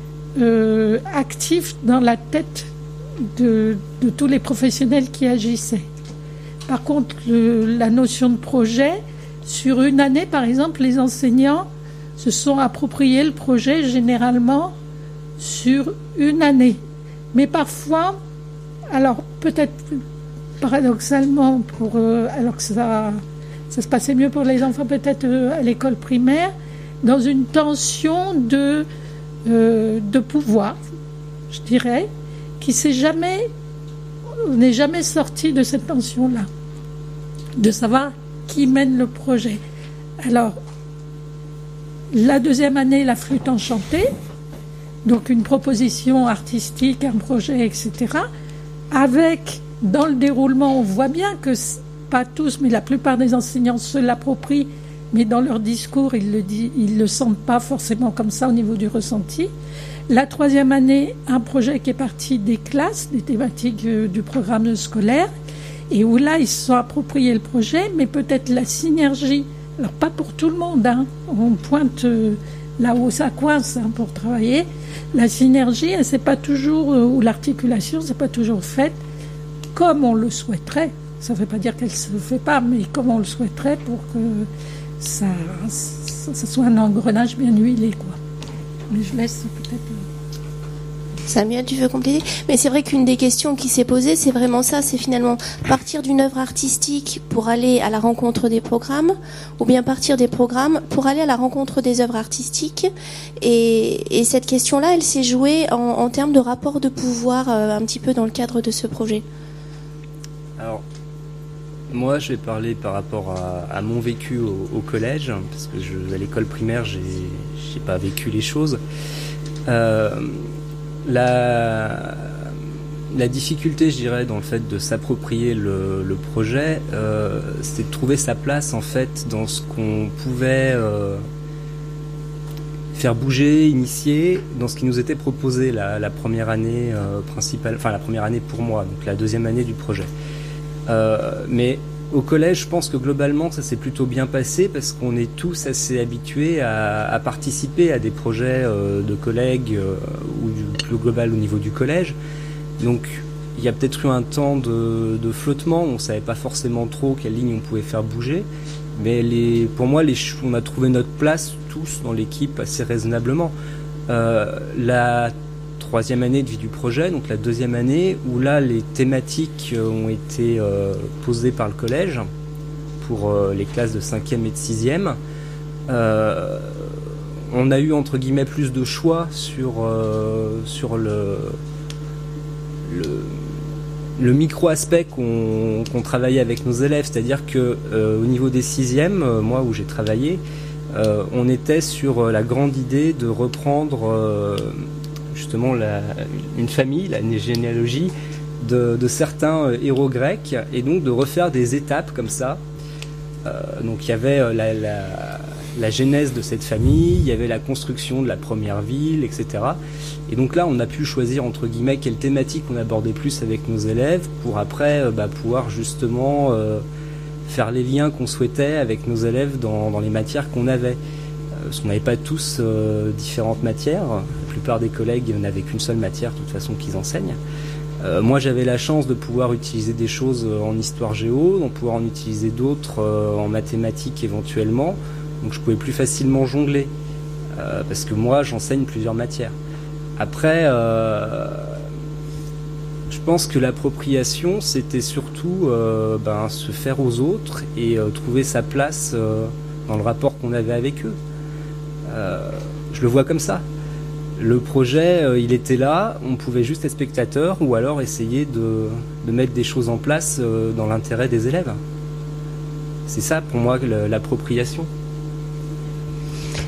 actif dans la tête de tous les professionnels qui agissaient. Par contre, la notion de projet, sur une année, par exemple, les enseignants se sont appropriés le projet généralement sur une année. Mais parfois, alors peut-être paradoxalement, alors que ça se passait mieux pour les enfants peut-être à l'école primaire, dans une tension de pouvoir, je dirais, qui n'est jamais sorti de cette tension-là, de savoir qui mène le projet. Alors, la deuxième année, la flûte enchantée, donc une proposition artistique, un projet, etc. Avec, dans le déroulement, on voit bien que, pas tous, mais la plupart des enseignants se l'approprient, mais dans leur discours, ils le sentent pas forcément comme ça au niveau du ressenti. La troisième année, un projet qui est parti des classes, des thématiques du programme scolaire, et où là, ils se sont appropriés le projet, mais peut-être la synergie, alors pas pour tout le monde, hein, on pointe là où ça coince pour travailler, la synergie, c'est pas toujours, ou l'articulation, c'est pas toujours faite comme on le souhaiterait. Ça ne veut pas dire qu'elle se fait pas, mais comme on le souhaiterait pour que ça soit un engrenage bien huilé, quoi. Mais je laisse peut-être... Samuel, tu veux compléter? Mais c'est vrai qu'une des questions qui s'est posée, c'est vraiment ça, c'est finalement partir d'une œuvre artistique pour aller à la rencontre des programmes, ou bien partir des programmes pour aller à la rencontre des œuvres artistiques. Et cette question-là, elle s'est jouée en termes de rapport de pouvoir un petit peu dans le cadre de ce projet. Alors, moi, je vais parler par rapport à mon vécu au collège, parce que à l'école primaire, j'ai pas vécu les choses. La difficulté, je dirais, dans le fait de s'approprier le projet, c'est de trouver sa place, en fait, dans ce qu'on pouvait faire bouger, initier, dans ce qui nous était proposé la première année principale, enfin la première année pour moi, donc la deuxième année du projet. Mais au collège, je pense que globalement, ça s'est plutôt bien passé parce qu'on est tous assez habitués à participer à des projets de collègues ou plus global au niveau du collège. Donc, il y a peut-être eu un temps de flottement. On ne savait pas forcément trop quelle ligne on pouvait faire bouger. Mais pour moi, on a trouvé notre place tous dans l'équipe assez raisonnablement. La troisième année de vie du projet, donc la deuxième année, où là les thématiques ont été posées par le collège pour les classes de 5e et de 6e. On a eu entre guillemets plus de choix sur le micro-aspect qu'on travaillait avec nos élèves, c'est-à-dire que au niveau des 6e, moi où j'ai travaillé, on était sur la grande idée de reprendre justement une famille, la généalogie de certains héros grecs, et donc de refaire des étapes comme ça. Donc il y avait la genèse de cette famille, il y avait la construction de la première ville, etc. Et donc là, on a pu choisir, entre guillemets, quelle thématique on abordait plus avec nos élèves pour après pouvoir justement faire les liens qu'on souhaitait avec nos élèves dans les matières qu'on avait. Parce qu'on n'avait pas tous différentes matières. La plupart des collègues n'avaient qu'une seule matière, de toute façon, qu'ils enseignent. Moi, j'avais la chance de pouvoir utiliser des choses en histoire géo, de pouvoir en utiliser d'autres en mathématiques éventuellement. Donc, je pouvais plus facilement jongler. Parce que moi, j'enseigne plusieurs matières. Après, je pense que l'appropriation, c'était surtout se faire aux autres et trouver sa place dans le rapport qu'on avait avec eux. Je le vois comme ça. Le projet, il était là, on pouvait juste être spectateur ou alors essayer de mettre des choses en place dans l'intérêt des élèves. C'est ça pour moi l'appropriation. Marie ?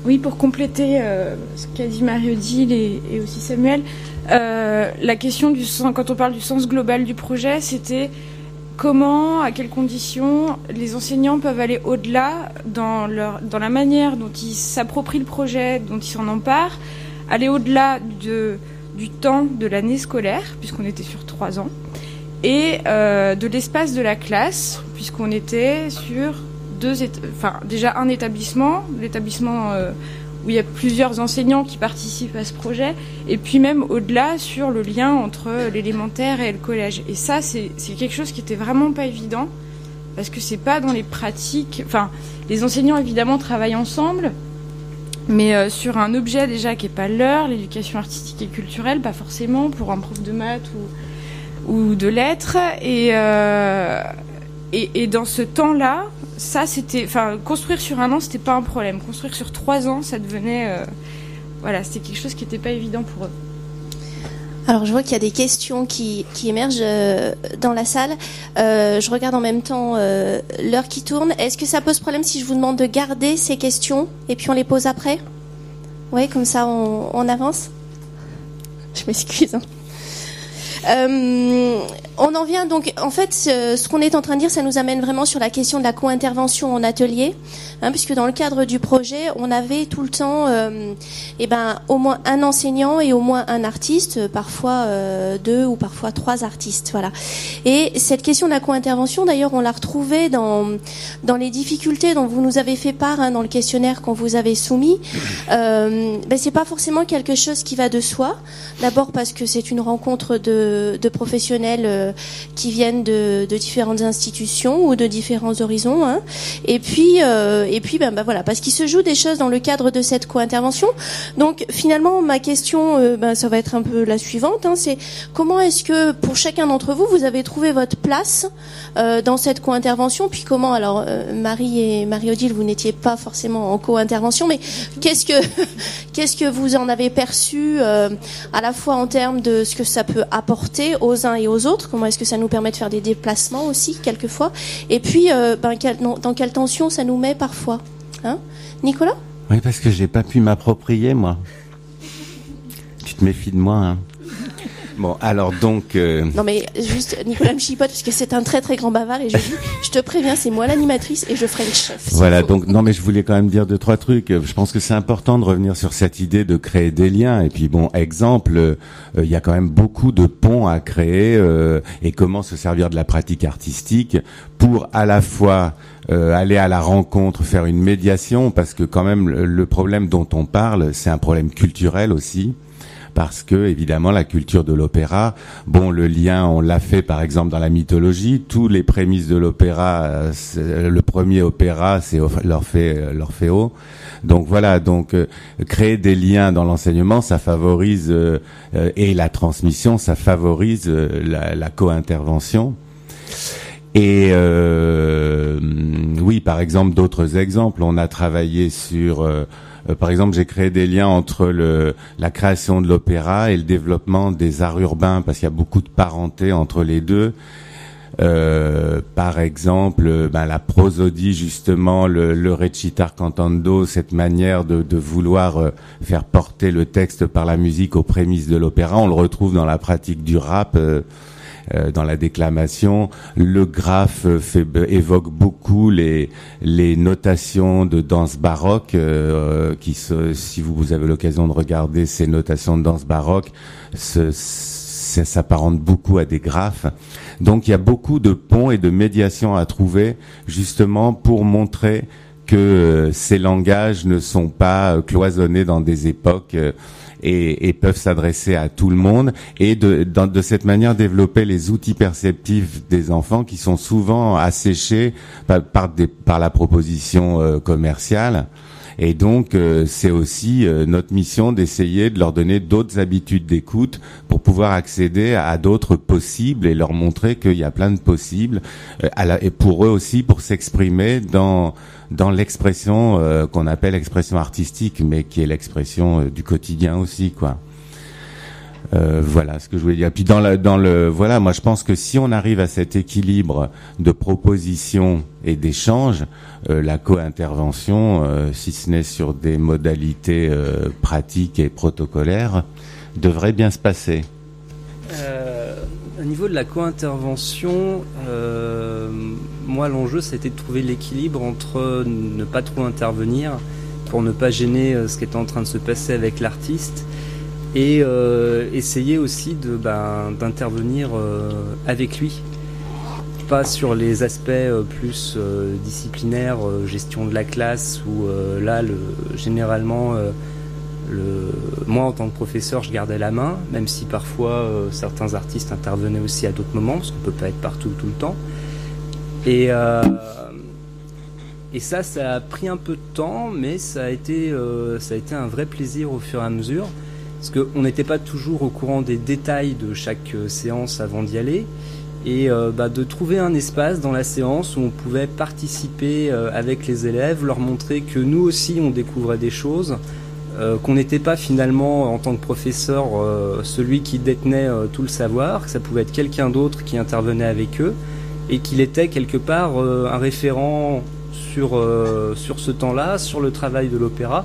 Oui, pour compléter ce qu'a dit Marie-Odile et aussi Samuel, la question du sens, quand on parle du sens global du projet, c'était comment, à quelles conditions les enseignants peuvent aller au-delà dans la manière dont ils s'approprient le projet, dont ils s'en emparent, aller au-delà du temps de l'année scolaire, puisqu'on était sur 3 ans, et de l'espace de la classe, puisqu'on était sur déjà un établissement, l'établissement où il y a plusieurs enseignants qui participent à ce projet, et puis même au-delà sur le lien entre l'élémentaire et le collège. Et ça, c'est quelque chose qui était vraiment pas évident, parce que c'est pas dans les pratiques. Enfin, les enseignants évidemment travaillent ensemble, mais sur un objet déjà qui est pas leur, l'éducation artistique et culturelle, pas forcément pour un prof de maths ou de lettres, et dans ce temps-là, ça c'était, construire sur 1 an, c'était pas un problème. Construire sur 3 ans, ça devenait, c'était quelque chose qui n'était pas évident pour eux. Alors je vois qu'il y a des questions qui émergent dans la salle. Je regarde en même temps l'heure qui tourne. Est-ce que ça pose problème si je vous demande de garder ces questions et puis on les pose après ? Oui, comme ça on avance. Je m'excuse. On en vient donc, en fait, ce qu'on est en train de dire, ça nous amène vraiment sur la question de la co-intervention en atelier, puisque dans le cadre du projet, on avait tout le temps, au moins un enseignant et au moins un artiste, parfois 2 ou parfois 3 artistes, voilà. Et cette question de la co-intervention, d'ailleurs, on l'a retrouvée dans les difficultés dont vous nous avez fait part, dans le questionnaire qu'on vous avait soumis. C'est pas forcément quelque chose qui va de soi. D'abord parce que c'est une rencontre de professionnels qui viennent de différentes institutions ou de différents horizons, et puis parce qu'il se joue des choses dans le cadre de cette co-intervention. Donc finalement ma question ça va être un peu la suivante, c'est comment est-ce que pour chacun d'entre vous vous avez trouvé votre place dans cette co-intervention, puis comment, alors Marie et Marie-Odile, vous n'étiez pas forcément en co-intervention, mais qu'est-ce que vous en avez perçu à la fois en termes de ce que ça peut apporter aux uns et aux autres, comment est-ce que ça nous permet de faire des déplacements aussi quelquefois, et puis dans quelle tension ça nous met parfois, Nicolas ? Oui, parce que j'ai pas pu m'approprier, moi. Tu te méfies de moi, Bon, alors donc... Non mais juste, Nicolas me chipote parce que c'est un très très grand bavard, et je te préviens, c'est moi l'animatrice et je ferai le chef. Voilà, donc non mais je voulais quand même dire 2-3 trucs. Je pense que c'est important de revenir sur cette idée de créer des liens. Et puis bon, exemple, il y a quand même beaucoup de ponts à créer et comment se servir de la pratique artistique pour à la fois aller à la rencontre, faire une médiation, parce que quand même le problème dont on parle, c'est un problème culturel aussi. Parce que, évidemment, la culture de l'opéra, le lien, on l'a fait par exemple dans la mythologie, tous les prémices de l'opéra, le premier opéra, c'est l'Orfeo. Donc voilà, créer des liens dans l'enseignement, ça favorise, et la transmission, ça favorise la co-intervention. Et oui, par exemple, d'autres exemples, on a travaillé sur... par exemple, j'ai créé des liens entre la création de l'opéra et le développement des arts urbains, parce qu'il y a beaucoup de parenté entre les deux. Par exemple, la prosodie, justement, le recitar cantando, cette manière de vouloir faire porter le texte par la musique aux prémices de l'opéra, on le retrouve dans la pratique du rap, dans la déclamation. Le graphe évoque beaucoup les notations de danse baroque, si vous avez l'occasion de regarder ces notations de danse baroque, ça s'apparente beaucoup à des graphes. Donc il y a beaucoup de ponts et de médiations à trouver, justement pour montrer que ces langages ne sont pas cloisonnés dans des époques et peuvent s'adresser à tout le monde, et de cette manière développer les outils perceptifs des enfants qui sont souvent asséchés par la proposition commerciale. Et donc c'est aussi notre mission d'essayer de leur donner d'autres habitudes d'écoute pour pouvoir accéder à d'autres possibles et leur montrer qu'il y a plein de possibles, et pour eux aussi pour s'exprimer dans l'expression qu'on appelle l'expression artistique, mais qui est l'expression du quotidien aussi, quoi. Voilà ce que je voulais dire. Puis voilà, moi je pense que si on arrive à cet équilibre de proposition et d'échange, la co-intervention, si ce n'est sur des modalités pratiques et protocolaires, devrait bien se passer. Au niveau de la co-intervention, moi l'enjeu c'était de trouver l'équilibre entre ne pas trop intervenir pour ne pas gêner ce qui était en train de se passer avec l'artiste et essayer aussi d'intervenir avec lui, pas sur les aspects plus disciplinaires, gestion de la classe où là généralement moi en tant que professeur je gardais la main, même si parfois certains artistes intervenaient aussi à d'autres moments parce qu'on peut pas être partout tout le temps, et ça a pris un peu de temps, mais ça a été un vrai plaisir au fur et à mesure, parce qu'on n'était pas toujours au courant des détails de chaque séance avant d'y aller, et de trouver un espace dans la séance où on pouvait participer avec les élèves, leur montrer que nous aussi on découvrait des choses, qu'on n'était pas finalement en tant que professeur celui qui détenait tout le savoir, que ça pouvait être quelqu'un d'autre qui intervenait avec eux, et qu'il était quelque part un référent sur ce temps-là, sur le travail de l'opéra,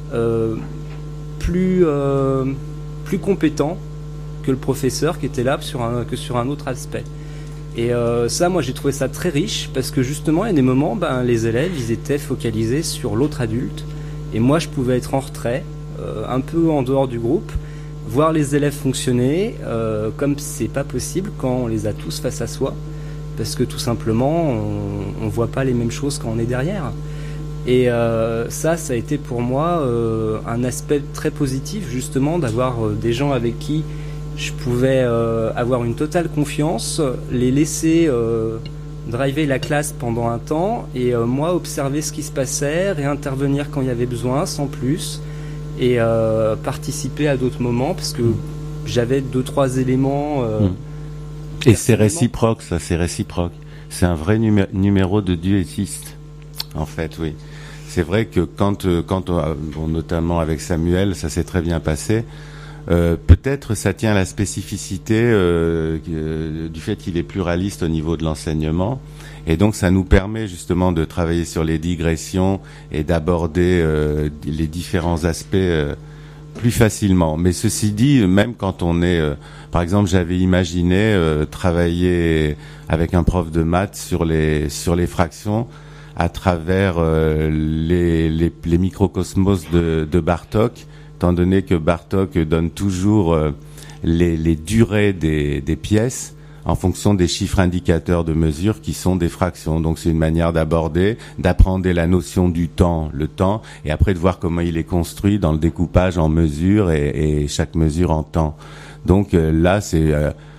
plus compétent que le professeur qui était là que sur un autre aspect. Et ça, moi j'ai trouvé ça très riche, parce que justement il y a des moments, les élèves ils étaient focalisés sur l'autre adulte, et moi je pouvais être en retrait, un peu en dehors du groupe, voir les élèves fonctionner comme c'est pas possible quand on les a tous face à soi, parce que tout simplement on voit pas les mêmes choses quand on est derrière. Et ça a été pour moi un aspect très positif, justement, d'avoir des gens avec qui je pouvais avoir une totale confiance, les laisser driver la classe pendant un temps, et moi observer ce qui se passait, réintervenir quand il y avait besoin, sans plus, et participer à d'autres moments, parce que j'avais 2-3 éléments. Et c'est réciproque, ça, c'est réciproque. C'est un vrai numéro de duettiste, en fait, oui. C'est vrai que quand notamment avec Samuel, ça s'est très bien passé. Peut-être ça tient à la spécificité du fait qu'il est pluraliste au niveau de l'enseignement, et donc ça nous permet justement de travailler sur les digressions et d'aborder les différents aspects plus facilement. Mais ceci dit, même quand on est, par exemple, j'avais imaginé travailler avec un prof de maths sur les fractions à travers les microcosmos de Bartók, étant donné que Bartók donne toujours les durées des pièces en fonction des chiffres indicateurs de mesure qui sont des fractions. Donc c'est une manière d'apprendre la notion du temps, le temps, et après de voir comment il est construit dans le découpage en mesures et chaque mesure en temps. Donc là c'est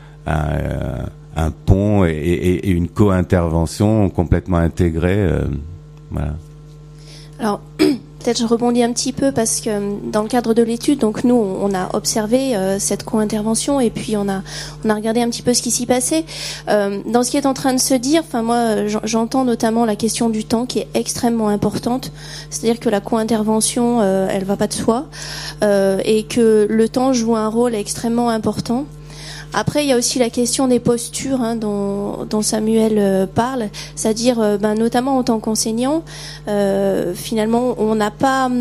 un pont et une co-intervention complètement intégrée. Voilà. Alors, peut-être je rebondis un petit peu, parce que dans le cadre de l'étude, donc nous, on a observé cette co-intervention, et puis on a regardé un petit peu ce qui s'y passait. Dans ce qui est en train de se dire, enfin moi, j'entends notamment la question du temps qui est extrêmement importante. C'est-à-dire que la co-intervention, elle va pas de soi, et que le temps joue un rôle extrêmement important. Après, il y a aussi la question des postures dont Samuel parle, c'est-à-dire notamment en tant qu'enseignant, finalement, on n'a pas...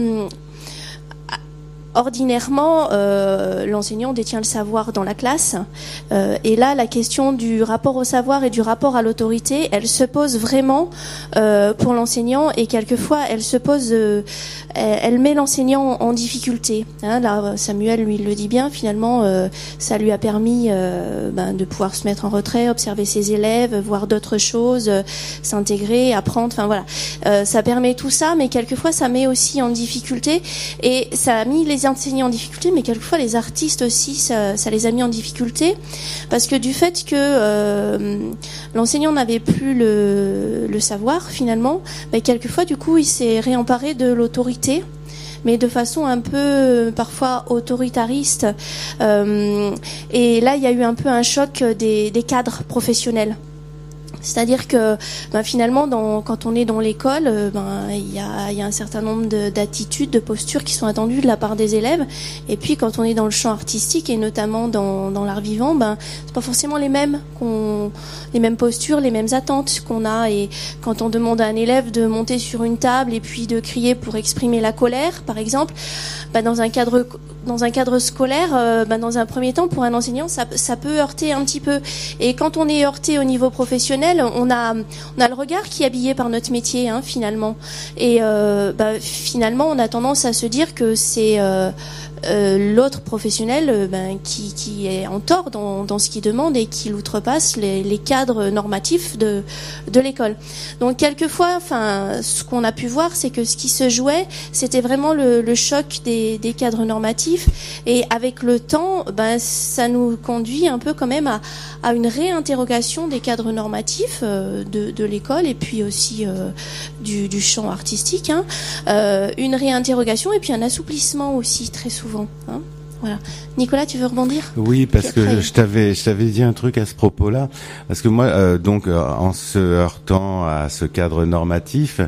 Ordinairement, l'enseignant détient le savoir dans la classe, et là, la question du rapport au savoir et du rapport à l'autorité, elle se pose vraiment pour l'enseignant, et quelquefois, elle met l'enseignant en difficulté. Là, Samuel, lui, il le dit bien. Finalement, ça lui a permis de pouvoir se mettre en retrait, observer ses élèves, voir d'autres choses, s'intégrer, apprendre. Enfin voilà, ça permet tout ça, mais quelquefois, ça met aussi en difficulté, et ça a mis les enseignants en difficulté, mais quelquefois les artistes aussi, ça les a mis en difficulté, parce que du fait que l'enseignant n'avait plus le savoir finalement, quelquefois du coup il s'est réemparé de l'autorité, mais de façon un peu parfois autoritariste, et là il y a eu un peu un choc des cadres professionnels C'est-à-dire que finalement, quand on est dans l'école, il y a un certain nombre d'attitudes, de postures qui sont attendues de la part des élèves. Et puis quand on est dans le champ artistique et notamment dans l'art vivant, c'est pas forcément les mêmes postures, les mêmes attentes qu'on a. Et quand on demande à un élève de monter sur une table et puis de crier pour exprimer la colère, par exemple, dans un cadre scolaire, dans un premier temps, pour un enseignant, ça peut heurter un petit peu. Et quand on est heurté au niveau professionnel, on a le regard qui est habillé par notre métier, finalement. Et finalement, on a tendance à se dire que c'est l'autre professionnel qui est en tort dans ce qu'il demande et qui outrepasse les cadres normatifs de l'école. Donc quelquefois, ce qu'on a pu voir, c'est que ce qui se jouait, c'était vraiment le choc des cadres normatifs, et avec le temps, ça nous conduit un peu quand même à une réinterrogation des cadres normatifs de l'école et puis aussi du champ artistique, une réinterrogation et puis un assouplissement aussi très souvent. Voilà. Nicolas, tu veux rebondir ? Oui, parce que je t'avais dit un truc à ce propos-là, parce que moi, en se heurtant à ce cadre normatif,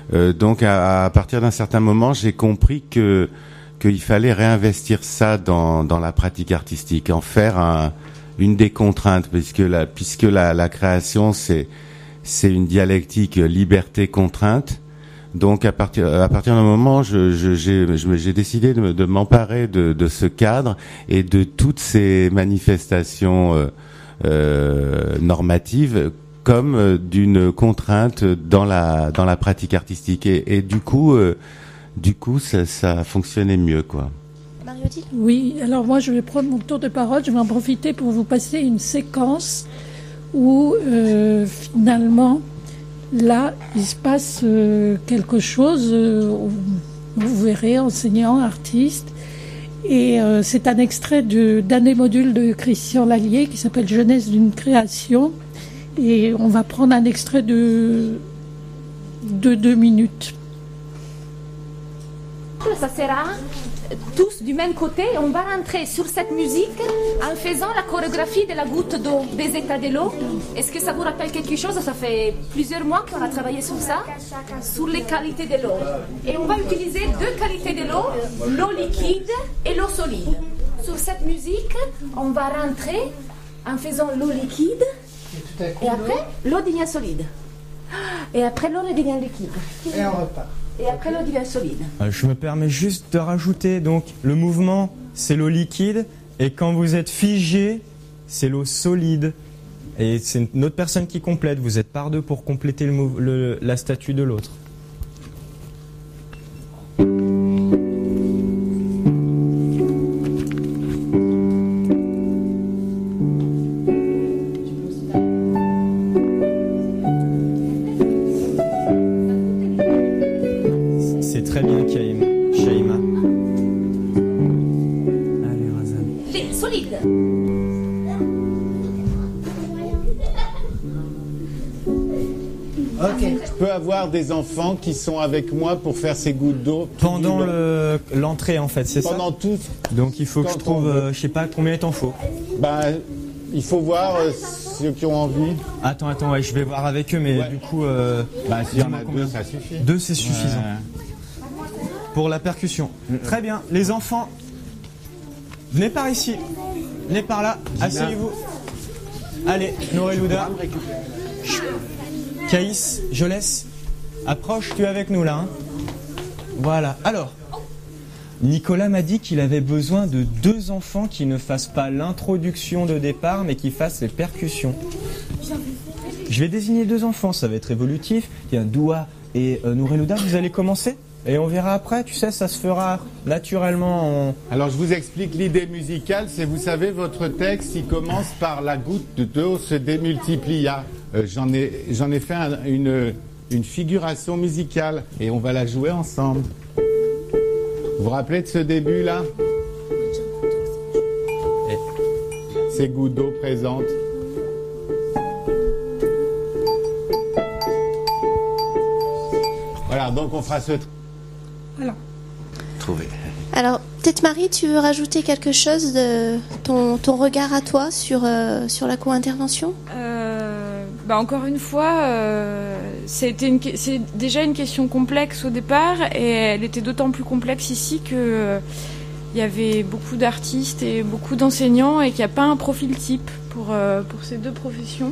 à partir d'un certain moment, j'ai compris qu'il fallait réinvestir ça dans la pratique artistique, en faire une des contraintes, puisque la création c'est une dialectique liberté-contrainte. Donc à partir d'un moment, j'ai décidé de m'emparer de ce cadre et de toutes ces manifestations normatives comme d'une contrainte dans la pratique artistique, et du coup ça fonctionnait mieux, quoi. Marie-Odile ? Oui, alors moi je vais prendre mon tour de parole, je vais en profiter pour vous passer une séquence où finalement là il se passe quelque chose, vous verrez, enseignants, artistes, et c'est un extrait d'un des modules de Christian Lallier qui s'appelle Jeunesse d'une création, et on va prendre un extrait de 2 minutes. Ça sera tous du même côté. On va rentrer sur cette musique en faisant la chorégraphie de la goutte d'eau, des états de l'eau. Est-ce que ça vous rappelle quelque chose ? Ça fait plusieurs mois qu'on a travaillé sur ça, sur les qualités de l'eau. Et on va utiliser 2 qualités de l'eau, l'eau liquide et l'eau solide. Sur cette musique, on va rentrer en faisant l'eau liquide et après l'eau devient solide. Et après l'eau devient liquide. Et on repart. Et après l'eau devient solide. Je me permets juste de rajouter, donc le mouvement c'est l'eau liquide, et quand vous êtes figé c'est l'eau solide, et c'est une autre personne qui complète, vous êtes par 2 pour compléter la statue de l'autre. Des enfants qui sont avec moi pour faire ces gouttes d'eau pendant l'entrée, en fait, c'est ça. Pendant tout. Donc il faut que je trouve, je sais pas combien il t'en faut. Il faut voir ceux qui ont envie. Attends, ouais, je vais voir avec eux, mais du coup, s'il y en a 2, ça suffit. 2, c'est suffisant. Pour la percussion. Très bien, les enfants, venez par ici, venez par là, asseyez-vous. Allez, Norelouda, Caïs, je laisse. Approche, tu es avec nous là. Voilà. Alors, Nicolas m'a dit qu'il avait besoin de 2 enfants qui ne fassent pas l'introduction de départ, mais qui fassent les percussions. Je vais désigner 2 enfants, ça va être évolutif. Il y a Doua et Nourelouda, vous allez commencer et on verra après, tu sais, ça se fera naturellement. Alors je vous explique l'idée musicale, c'est, vous savez, votre texte, il commence par la goutte d'eau se démultiplia. J'en ai fait une figuration musicale et on va la jouer ensemble. Vous vous rappelez de ce début-là ? Ces gouttes d'eau présentes. Voilà, donc on fera ce... Voilà. Trouvé. Alors, peut-être Marie, tu veux rajouter quelque chose de ton regard à toi sur la co-intervention ? Encore une fois, c'est déjà une question complexe au départ, et elle était d'autant plus complexe ici que il y avait beaucoup d'artistes et beaucoup d'enseignants et qu'il n'y a pas un profil type pour ces deux professions.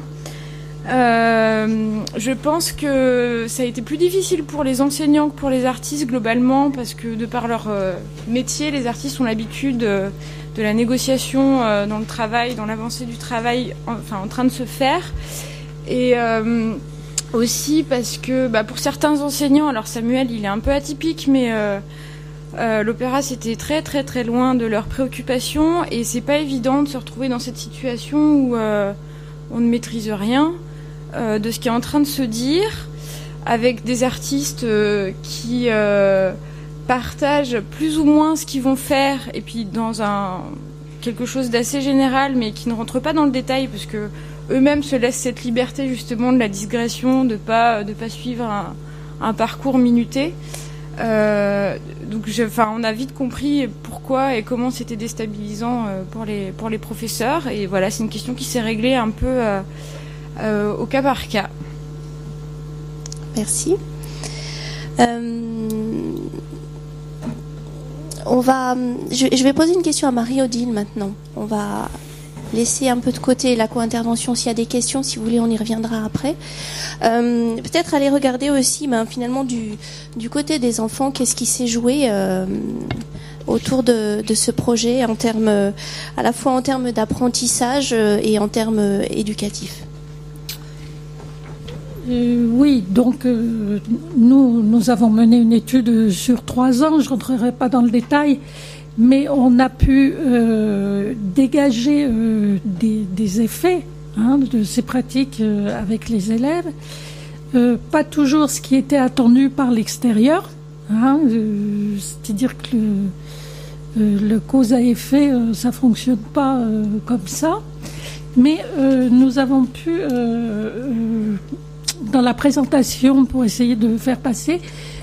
Je pense que ça a été plus difficile pour les enseignants que pour les artistes globalement, parce que de par leur métier, les artistes ont l'habitude de la négociation dans le travail, dans l'avancée du travail, en train de se faire. Et aussi parce que pour certains enseignants, alors Samuel il est un peu atypique, mais l'opéra c'était très très très loin de leurs préoccupations, et c'est pas évident de se retrouver dans cette situation où on ne maîtrise rien de ce qui est en train de se dire, avec des artistes qui partagent plus ou moins ce qu'ils vont faire, et puis dans quelque chose d'assez général, mais qui ne rentre pas dans le détail, parce que eux-mêmes se laissent cette liberté justement de la digression, de pas suivre un parcours minuté. Donc on a vite compris pourquoi et comment c'était déstabilisant pour les professeurs, et voilà, c'est une question qui s'est réglée un peu au cas par cas. Merci. Je vais poser une question à Marie-Odile maintenant. On va laisser un peu de côté la co-intervention s'il y a des questions. Si vous voulez, on y reviendra après. Peut-être aller regarder aussi finalement du côté des enfants, qu'est-ce qui s'est joué autour de ce projet à la fois en termes d'apprentissage et en termes éducatifs. Oui, donc nous avons mené une étude sur 3 ans, je ne rentrerai pas dans le détail, mais on a pu dégager des effets de ces pratiques avec les élèves. Pas toujours ce qui était attendu par l'extérieur, c'est-à-dire que le cause à effet, ça fonctionne pas comme ça, mais nous avons pu dans la présentation, pour essayer de faire passer,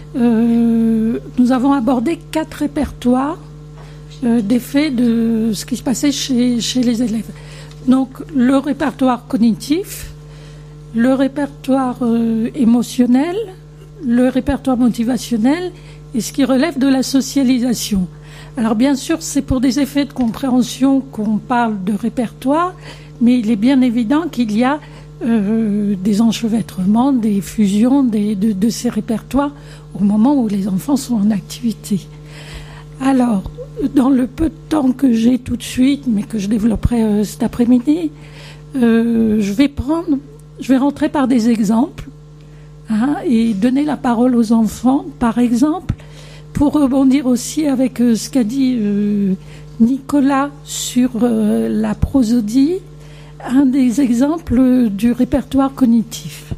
nous avons abordé 4 répertoires d'effets de ce qui se passait chez les élèves. Donc le répertoire cognitif, le répertoire émotionnel, le répertoire motivationnel et ce qui relève de la socialisation. Alors bien sûr, c'est pour des effets de compréhension qu'on parle de répertoire, mais il est bien évident qu'il y a des enchevêtrements, des fusions de ces répertoires au moment où les enfants sont en activité. Alors, dans le peu de temps que j'ai tout de suite, mais que je développerai cet après-midi, je vais rentrer par des exemples et donner la parole aux enfants, par exemple, pour rebondir aussi avec ce qu'a dit Nicolas sur la prosodie, un des exemples du répertoire cognitif.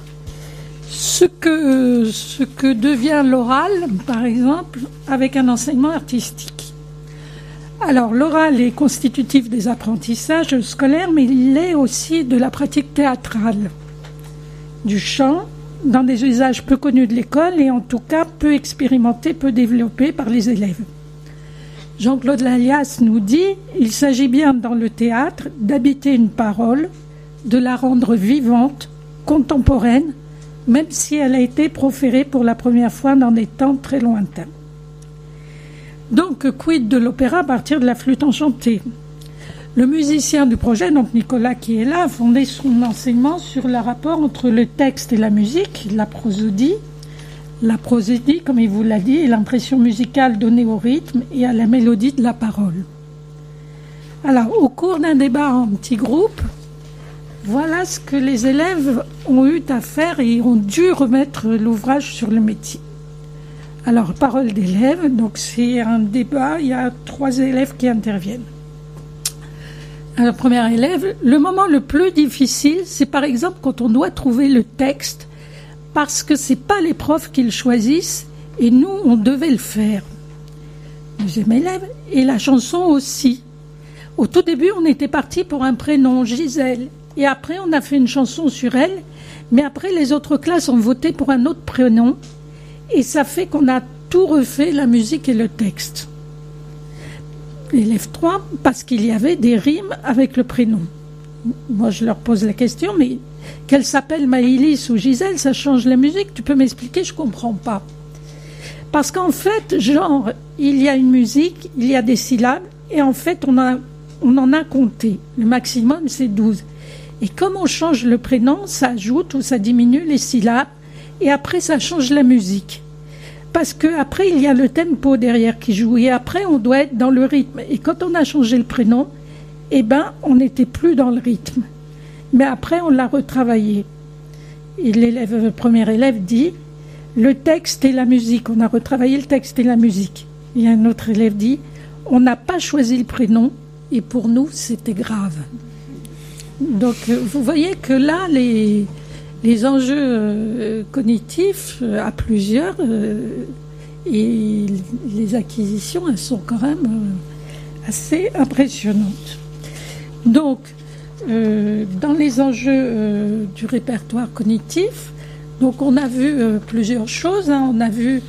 Ce que devient l'oral, par exemple, avec un enseignement artistique. Alors, l'oral est constitutif des apprentissages scolaires, mais il est aussi de la pratique théâtrale, du chant, dans des usages peu connus de l'école et en tout cas peu expérimentés, peu développés par les élèves. Jean-Claude Lalias nous dit « Il s'agit bien dans le théâtre d'habiter une parole, de la rendre vivante, contemporaine, même si elle a été proférée pour la première fois dans des temps très lointains. » Donc, quid de l'opéra à partir de la flûte enchantée ? Le musicien du projet, donc Nicolas qui est là, a fondé son enseignement sur le rapport entre le texte et la musique, la prosodie. La prosodie, comme il vous l'a dit, est l'impression musicale donnée au rythme et à la mélodie de la parole. Alors, au cours d'un débat en petit groupe, voilà ce que les élèves ont eu à faire et ont dû remettre l'ouvrage sur le métier. Alors, parole d'élèves, donc c'est un débat, il y a 3 élèves qui interviennent. Alors, premier élève, le moment le plus difficile, c'est par exemple quand on doit trouver le texte, parce que c'est pas les profs qui le choisissent et nous, on devait le faire. Deuxième élève, et la chanson aussi. Au tout début, on était parti pour un prénom, Gisèle, et après, on a fait une chanson sur elle, mais après, les autres classes ont voté pour un autre prénom, et ça fait qu'on a tout refait, la musique et le texte. Élève 3, parce qu'il y avait des rimes avec le prénom. moi je leur pose la question, mais qu'elle s'appelle Maëlys ou Gisèle, ça change la musique, tu peux m'expliquer, je comprends pas. Parce qu'en fait, genre, il y a une musique, il y a des syllabes, et en fait, on en a compté. Le maximum, c'est 12. Et comme on change le prénom, ça ajoute ou ça diminue les syllabes, et après, ça change la musique. Parce que après, il y a le tempo derrière qui joue, et après, on doit être dans le rythme. Et quand on a changé le prénom, eh ben, on n'était plus dans le rythme. Mais après, on l'a retravaillé. Et le premier élève dit, le texte et la musique. On a retravaillé le texte et la musique. Et un autre élève dit, on n'a pas choisi le prénom, et pour nous, c'était grave. Donc, vous voyez que là, les enjeux cognitifs à plusieurs et les acquisitions, elles sont quand même assez impressionnantes. Donc, dans les enjeux du répertoire cognitif, donc on a vu plusieurs choses. On a vu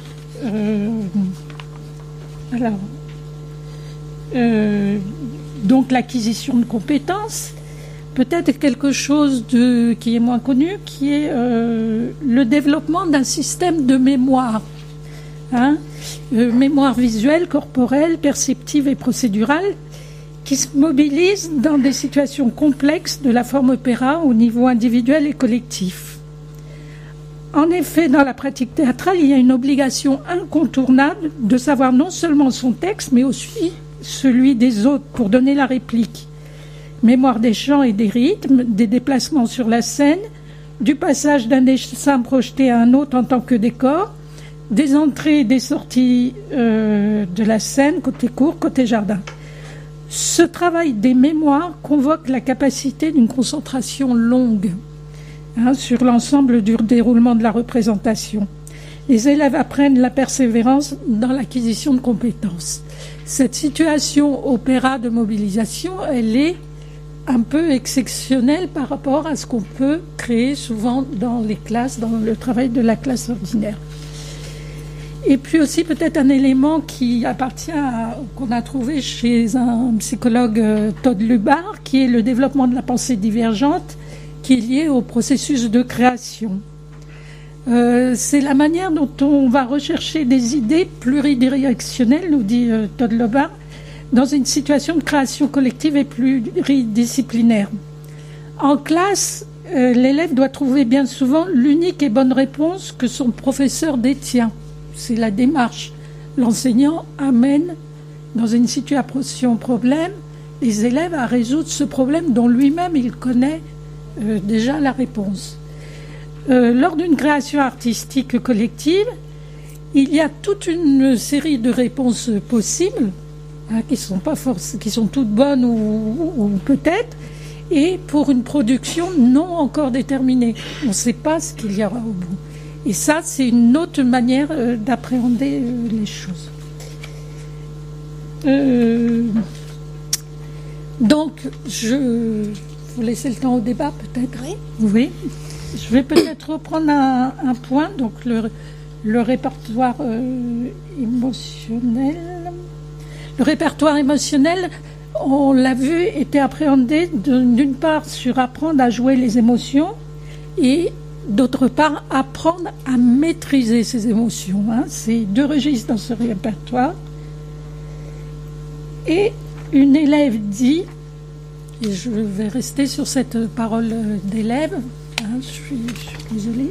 donc l'acquisition de compétences. Peut-être quelque chose qui est moins connu, qui est le développement d'un système de mémoire. Mémoire visuelle, corporelle, perceptive et procédurale, qui se mobilise dans des situations complexes de la forme opéra au niveau individuel et collectif. En effet, dans la pratique théâtrale, il y a une obligation incontournable de savoir non seulement son texte, mais aussi celui des autres pour donner la réplique. Mémoire des chants et des rythmes, des déplacements sur la scène, du passage d'un dessin projeté à un autre en tant que décor, des entrées et des sorties de la scène, côté cour, côté jardin. Ce travail des mémoires convoque la capacité d'une concentration longue sur l'ensemble du déroulement de la représentation. Les élèves apprennent la persévérance dans l'acquisition de compétences. Cette situation opéra de mobilisation, elle est un peu exceptionnelle par rapport à ce qu'on peut créer souvent dans les classes, dans le travail de la classe ordinaire. Et puis aussi peut-être un élément qui appartient qu'on a trouvé chez un psychologue Todd Lubar, qui est le développement de la pensée divergente, qui est lié au processus de création. C'est la manière dont on va rechercher des idées pluridirectionnelles, nous dit Todd Lubar, dans une situation de création collective et pluridisciplinaire. En classe, l'élève doit trouver bien souvent l'unique et bonne réponse que son professeur détient. C'est la démarche. L'enseignant amène dans une situation problème les élèves à résoudre ce problème dont lui-même il connaît déjà la réponse. Lors d'une création artistique collective, il y a toute une série de réponses possibles, qui sont toutes bonnes ou peut-être, et pour une production non encore déterminée. On ne sait pas ce qu'il y aura au bout. Et ça, c'est une autre manière d'appréhender les choses. Donc, je vous laisser le temps au débat, peut-être. Oui. Je vais peut-être reprendre un point, donc le répertoire émotionnel. Le répertoire émotionnel, on l'a vu, était appréhendé d'une part sur apprendre à jouer les émotions et d'autre part apprendre à maîtriser ses émotions. C'est deux registres dans ce répertoire. Et une élève dit, et je vais rester sur cette parole d'élève, je suis désolée,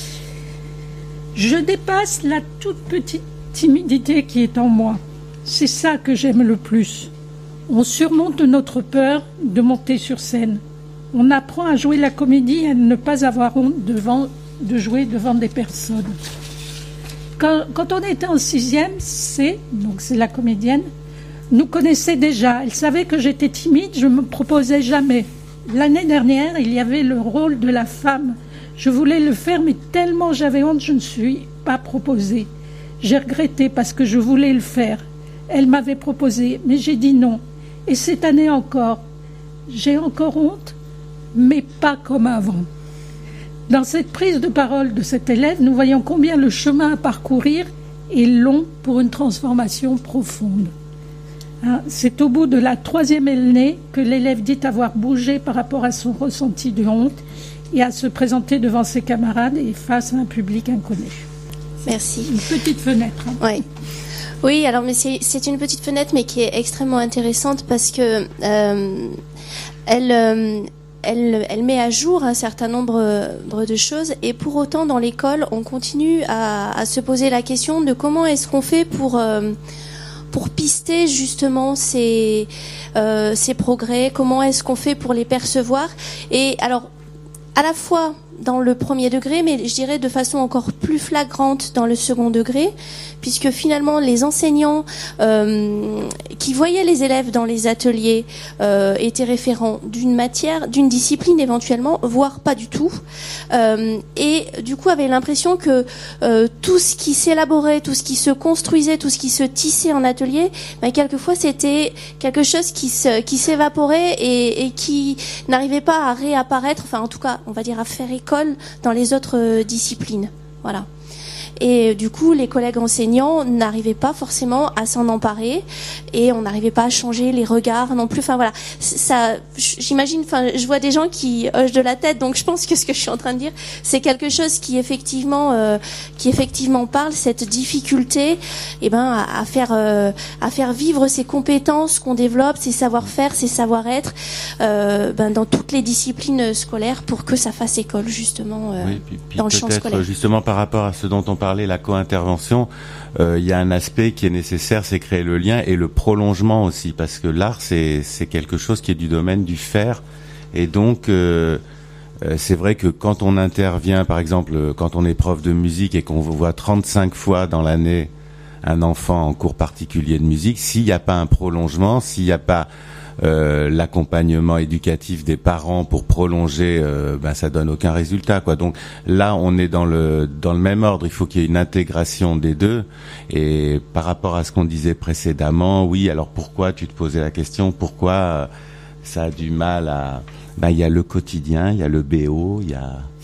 je dépasse la toute petite timidité qui est en moi. C'est ça que j'aime le plus. On surmonte notre peur de monter sur scène. On apprend à jouer la comédie et à ne pas avoir honte de jouer devant des personnes. Quand on était en 6e, c'est la comédienne, nous connaissait déjà. Elle savait que j'étais timide, je ne me proposais jamais. L'année dernière, il y avait le rôle de la femme. Je voulais le faire, mais tellement j'avais honte, je ne suis pas proposée. J'ai regretté parce que je voulais le faire. Elle m'avait proposé, mais j'ai dit non. Et cette année encore, j'ai encore honte, mais pas comme avant. Dans cette prise de parole de cet élève, nous voyons combien le chemin à parcourir est long pour une transformation profonde. Hein, c'est au bout de la 3e année que l'élève dit avoir bougé par rapport à son ressenti de honte et à se présenter devant ses camarades et face à un public inconnu. Merci. Une petite fenêtre. Hein. Ouais. Oui, alors mais c'est une petite fenêtre, mais qui est extrêmement intéressante parce que elle met à jour un certain nombre de choses, et pour autant dans l'école on continue à se poser la question de comment est-ce qu'on fait pour pister justement ces progrès, comment est-ce qu'on fait pour les percevoir. Et alors à la fois dans le premier degré, mais je dirais de façon encore plus flagrante dans le second degré, puisque finalement les enseignants qui voyaient les élèves dans les ateliers étaient référents d'une matière, d'une discipline éventuellement, voire pas du tout, et du coup avaient l'impression que tout ce qui s'élaborait, tout ce qui se construisait, tout ce qui se tissait en atelier, ben, quelquefois c'était quelque chose qui s'évaporait et qui n'arrivait pas à réapparaître, enfin en tout cas on va dire à faire école dans les autres disciplines. Voilà. Et du coup, les collègues enseignants n'arrivaient pas forcément à s'en emparer, et on n'arrivait pas à changer les regards non plus. Enfin voilà, ça, j'imagine. Enfin, je vois des gens qui hochent de la tête, donc je pense que ce que je suis en train de dire, c'est quelque chose qui effectivement parle cette difficulté, à faire vivre ces compétences qu'on développe, ces savoir-faire, ces savoir-être, dans toutes les disciplines scolaires, pour que ça fasse école justement puis dans le champ scolaire. Justement par rapport à ce dont on parlait, la co-intervention, il y a un aspect qui est nécessaire, c'est créer le lien et le prolongement aussi, parce que l'art c'est quelque chose qui est du domaine du faire, et donc c'est vrai que quand on intervient, par exemple quand on est prof de musique et qu'on voit 35 fois dans l'année un enfant en cours particulier de musique, s'il n'y a pas un prolongement, s'il n'y a pas l'accompagnement éducatif des parents pour prolonger, ça donne aucun résultat, quoi. Donc là, on est dans le même ordre. Il faut qu'il y ait une intégration des deux. Et par rapport à ce qu'on disait précédemment, oui. Alors pourquoi, tu te posais la question, pourquoi ça a du mal à... il y a le quotidien, il y a le BO, il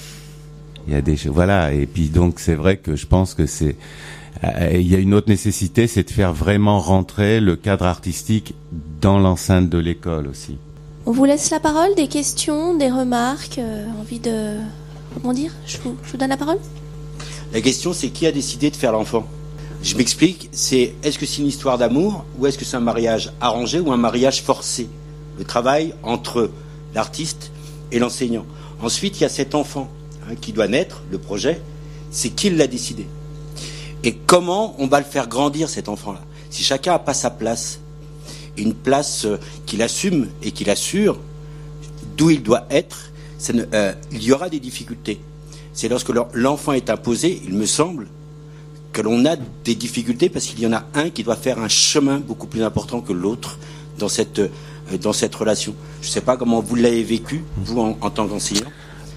y a des choses. Voilà. Et puis donc c'est vrai que je pense que c'est... Il y a une autre nécessité, c'est de faire vraiment rentrer le cadre artistique dans l'enceinte de l'école aussi. On vous laisse la parole, des questions, des remarques, envie de rebondir. Je vous donne la parole. La question, c'est qui a décidé de faire l'enfant? Je m'explique, est-ce que c'est une histoire d'amour, ou est-ce que c'est un mariage arrangé ou un mariage forcé? Le travail entre l'artiste et l'enseignant. Ensuite, il y a cet enfant qui doit naître, le projet, c'est qui l'a décidé. Et comment on va le faire grandir, cet enfant-là? Si chacun n'a pas sa place, une place qu'il assume et qu'il assure, d'où il doit être, il y aura des difficultés. C'est lorsque l'enfant est imposé, il me semble, que l'on a des difficultés, parce qu'il y en a un qui doit faire un chemin beaucoup plus important que l'autre dans cette relation. Je ne sais pas comment vous l'avez vécu, vous, en tant qu'enseignant.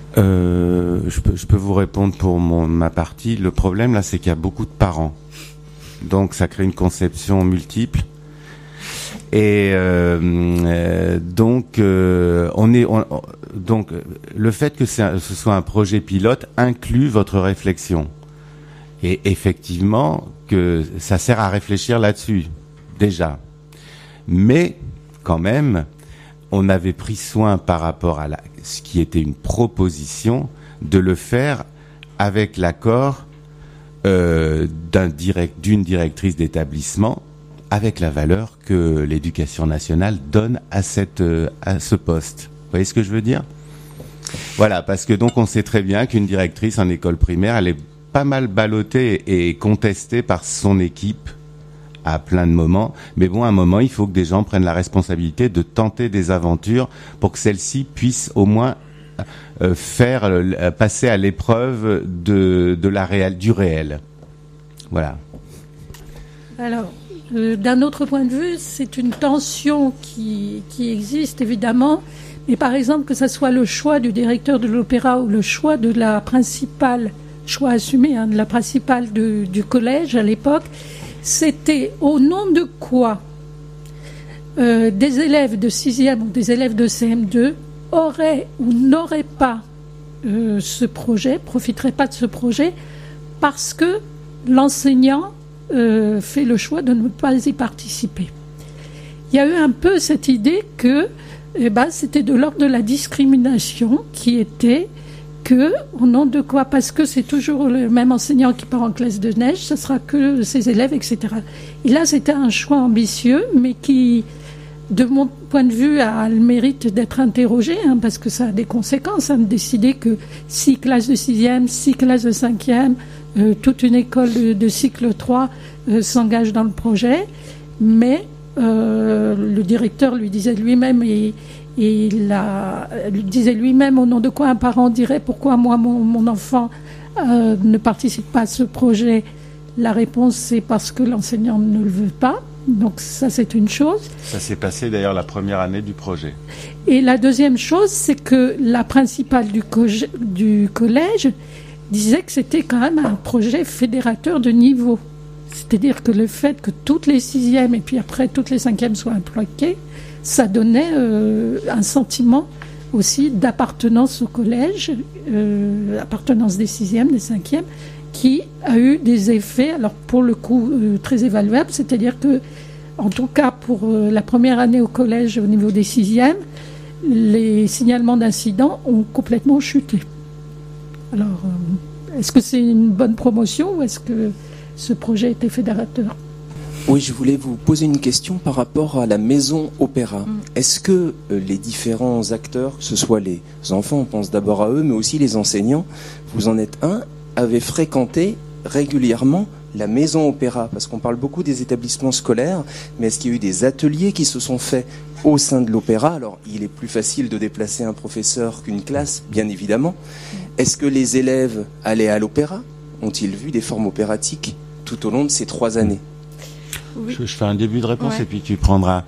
Je peux vous répondre pour ma partie. Le problème là, c'est qu'il y a beaucoup de parents, donc ça crée une conception multiple. Et donc le fait que ce soit un projet pilote inclut votre réflexion. Et effectivement, que ça sert à réfléchir là-dessus déjà. Mais quand même, on avait pris soin par rapport à ce qui était une proposition de le faire avec l'accord d'une directrice d'établissement, avec la valeur que l'Éducation nationale donne à ce poste. Vous voyez ce que je veux dire? Voilà, parce que donc on sait très bien qu'une directrice en école primaire, elle est pas mal ballottée et contestée par son équipe à plein de moments. Mais bon, à un moment, il faut que des gens prennent la responsabilité de tenter des aventures pour que celles-ci puissent au moins passer à l'épreuve du réel. Voilà. Alors, d'un autre point de vue, c'est une tension qui existe évidemment, mais par exemple que ce soit le choix du directeur de l'opéra ou le choix de la principale, choix assumé de la principale du collège à l'époque, c'était au nom de quoi des élèves de 6e ou des élèves de CM2 auraient ou n'auraient pas ce projet, profiteraient pas de ce projet, parce que l'enseignant fait le choix de ne pas y participer. il y a eu un peu cette idée que c'était de l'ordre de la discrimination qui était que, au nom de quoi, parce que c'est toujours le même enseignant qui part en classe de neige, ce sera que ses élèves, etc. Et là, c'était un choix ambitieux, mais qui, de mon point de vue, a le mérite d'être interrogé, parce que ça a des conséquences, de décider que 6 classes de 6e, 6 classes de 5e, toute une école de cycle 3 s'engage dans le projet, mais le directeur lui disait lui-même, lui disait lui-même au nom de quoi un parent dirait pourquoi moi mon enfant ne participe pas à ce projet. La réponse c'est parce que l'enseignant ne le veut pas. Donc ça c'est une chose. Ça s'est passé d'ailleurs la première année du projet. Et la deuxième chose c'est que la principale du collège disait que c'était quand même un projet fédérateur de niveau. C'est-à-dire que le fait que toutes les 6e et puis après toutes les 5e soient impliquées, ça donnait un sentiment aussi d'appartenance au collège, appartenance des 6e, des 5e, qui a eu des effets, alors pour le coup très évaluables, c'est-à-dire que, en tout cas pour la première année au collège au niveau des 6e, les signalements d'incidents ont complètement chuté. Alors, est-ce que c'est une bonne promotion ou est-ce que ce projet était fédérateur ? Oui, je voulais vous poser une question par rapport à la maison opéra. Est-ce que les différents acteurs, que ce soit les enfants, on pense d'abord à eux, mais aussi les enseignants, vous en êtes un, avaient fréquenté régulièrement la maison opéra? Parce qu'on parle beaucoup des établissements scolaires, mais est-ce qu'il y a eu des ateliers qui se sont faits au sein de l'opéra? Alors, il est plus facile de déplacer un professeur qu'une classe, bien évidemment. Est-ce que les élèves allaient à l'opéra? Ont-ils vu des formes opératiques tout au long de ces 3 années? Oui. Je fais un début de réponse et puis tu prendras.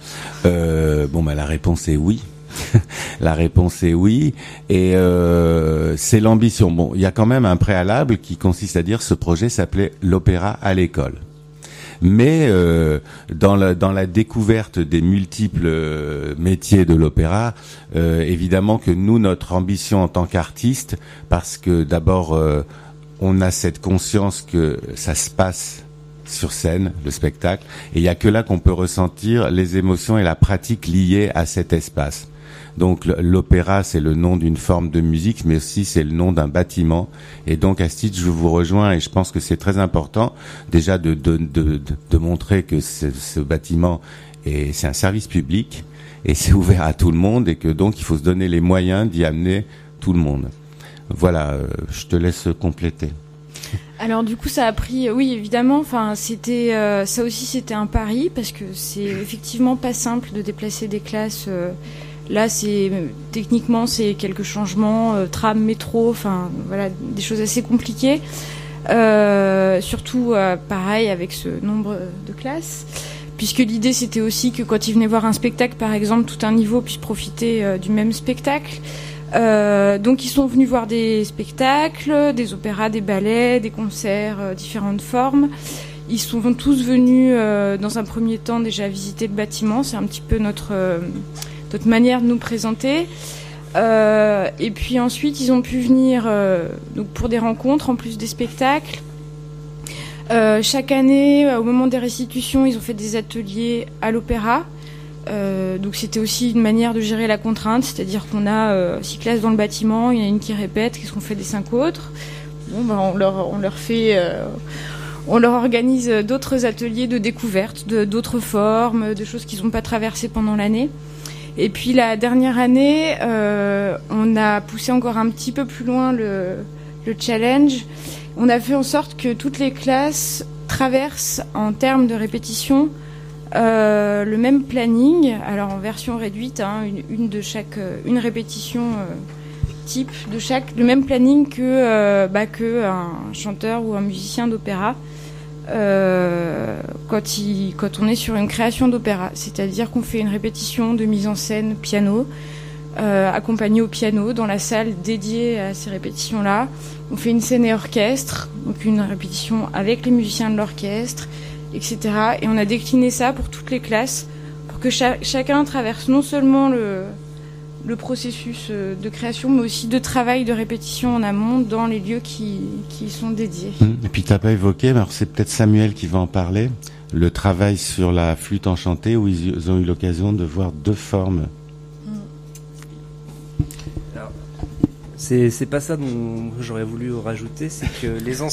La réponse est oui. La réponse est oui. Et c'est l'ambition. Bon, il y a quand même un préalable qui consiste à dire ce projet s'appelait l'opéra à l'école. Mais dans la découverte des multiples métiers de l'opéra, évidemment que nous, notre ambition en tant qu'artistes, parce que d'abord on a cette conscience que ça se passe sur scène, le spectacle, et il n'y a que là qu'on peut ressentir les émotions et la pratique liées à cet espace. Donc l'opéra, c'est le nom d'une forme de musique, mais aussi c'est le nom d'un bâtiment. Et donc à ce titre, je vous rejoins et je pense que c'est très important déjà de montrer que ce bâtiment c'est un service public et c'est ouvert à tout le monde et que donc il faut se donner les moyens d'y amener tout le monde. Voilà, je te laisse compléter. Alors du coup ça a pris, oui évidemment, enfin c'était ça aussi c'était un pari parce que c'est effectivement pas simple de déplacer des classes. Là techniquement c'est quelques changements, tram, métro, enfin voilà des choses assez compliquées. Surtout pareil avec ce nombre de classes. Puisque l'idée c'était aussi que quand ils venaient voir un spectacle par exemple, tout un niveau puisse profiter du même spectacle. Donc ils sont venus voir des spectacles, des opéras, des ballets, des concerts, différentes formes. Ils sont tous venus dans un premier temps déjà visiter le bâtiment, c'est un petit peu notre manière de nous présenter. Et puis ensuite ils ont pu venir donc pour des rencontres en plus des spectacles. Chaque année, au moment des restitutions, ils ont fait des ateliers à l'opéra. Donc c'était aussi une manière de gérer la contrainte, c'est-à-dire qu'on a 6 classes dans le bâtiment, il y en a une qui répète, qu'est-ce qu'on fait des 5 autres? On leur organise d'autres ateliers de découverte, d'autres formes, de choses qu'ils n'ont pas traversées pendant l'année. Et puis la dernière année, on a poussé encore un petit peu plus loin le challenge. On a fait en sorte que toutes les classes traversent en termes de répétition le même planning, alors en version réduite, une répétition type de chaque, le même planning que un chanteur ou un musicien d'opéra quand on est sur une création d'opéra, c'est-à-dire qu'on fait une répétition de mise en scène piano accompagnée au piano dans la salle dédiée à ces répétitions-là. On fait une scène et orchestre, donc une répétition avec les musiciens de l'orchestre, etc. Et on a décliné ça pour toutes les classes, pour que chacun traverse non seulement le processus de création, mais aussi de travail, de répétition en amont dans les lieux qui y sont dédiés. Et puis tu n'as pas évoqué, mais alors c'est peut-être Samuel qui va en parler, le travail sur la flûte enchantée où ils ont eu l'occasion de voir 2 formes. Alors, c'est pas ça dont j'aurais voulu rajouter, c'est que les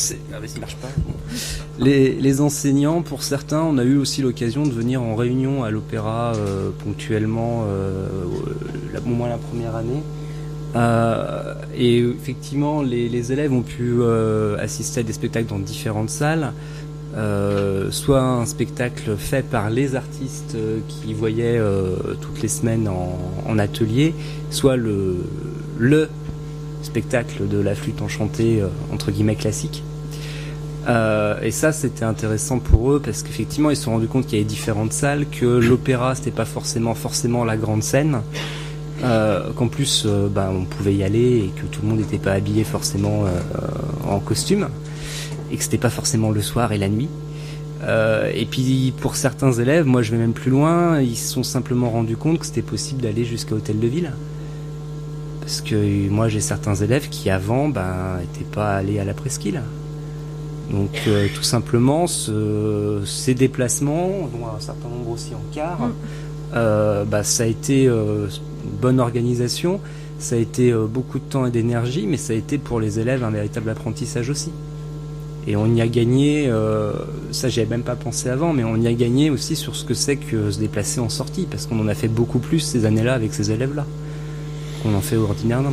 enseignants, pour certains, on a eu aussi l'occasion de venir en réunion à l'opéra ponctuellement, au moins la première année. Et effectivement, les élèves ont pu assister à des spectacles dans différentes salles, soit un spectacle fait par les artistes qui voyaient toutes les semaines en atelier, soit le spectacle de la flûte enchantée entre guillemets classique. Et ça, c'était intéressant pour eux parce qu'effectivement, ils se sont rendus compte qu'il y avait différentes salles, que l'opéra, c'était pas forcément la grande scène. Qu'en plus on pouvait y aller et que tout le monde n'était pas habillé forcément en costume et que c'était pas forcément le soir et la nuit, et puis pour certains élèves, moi je vais même plus loin, ils se sont simplement rendus compte que c'était possible d'aller jusqu'à Hôtel de Ville, parce que moi j'ai certains élèves qui avant n'étaient pas allés à la presqu'île, donc tout simplement ces déplacements, dont un certain nombre aussi en car, ça a été une bonne organisation, ça a été beaucoup de temps et d'énergie, mais ça a été pour les élèves un véritable apprentissage aussi. Et on y a gagné, ça j'y avais même pas pensé avant, mais on y a gagné aussi sur ce que c'est que se déplacer en sortie, parce qu'on en a fait beaucoup plus ces années-là avec ces élèves-là qu'on en fait ordinairement.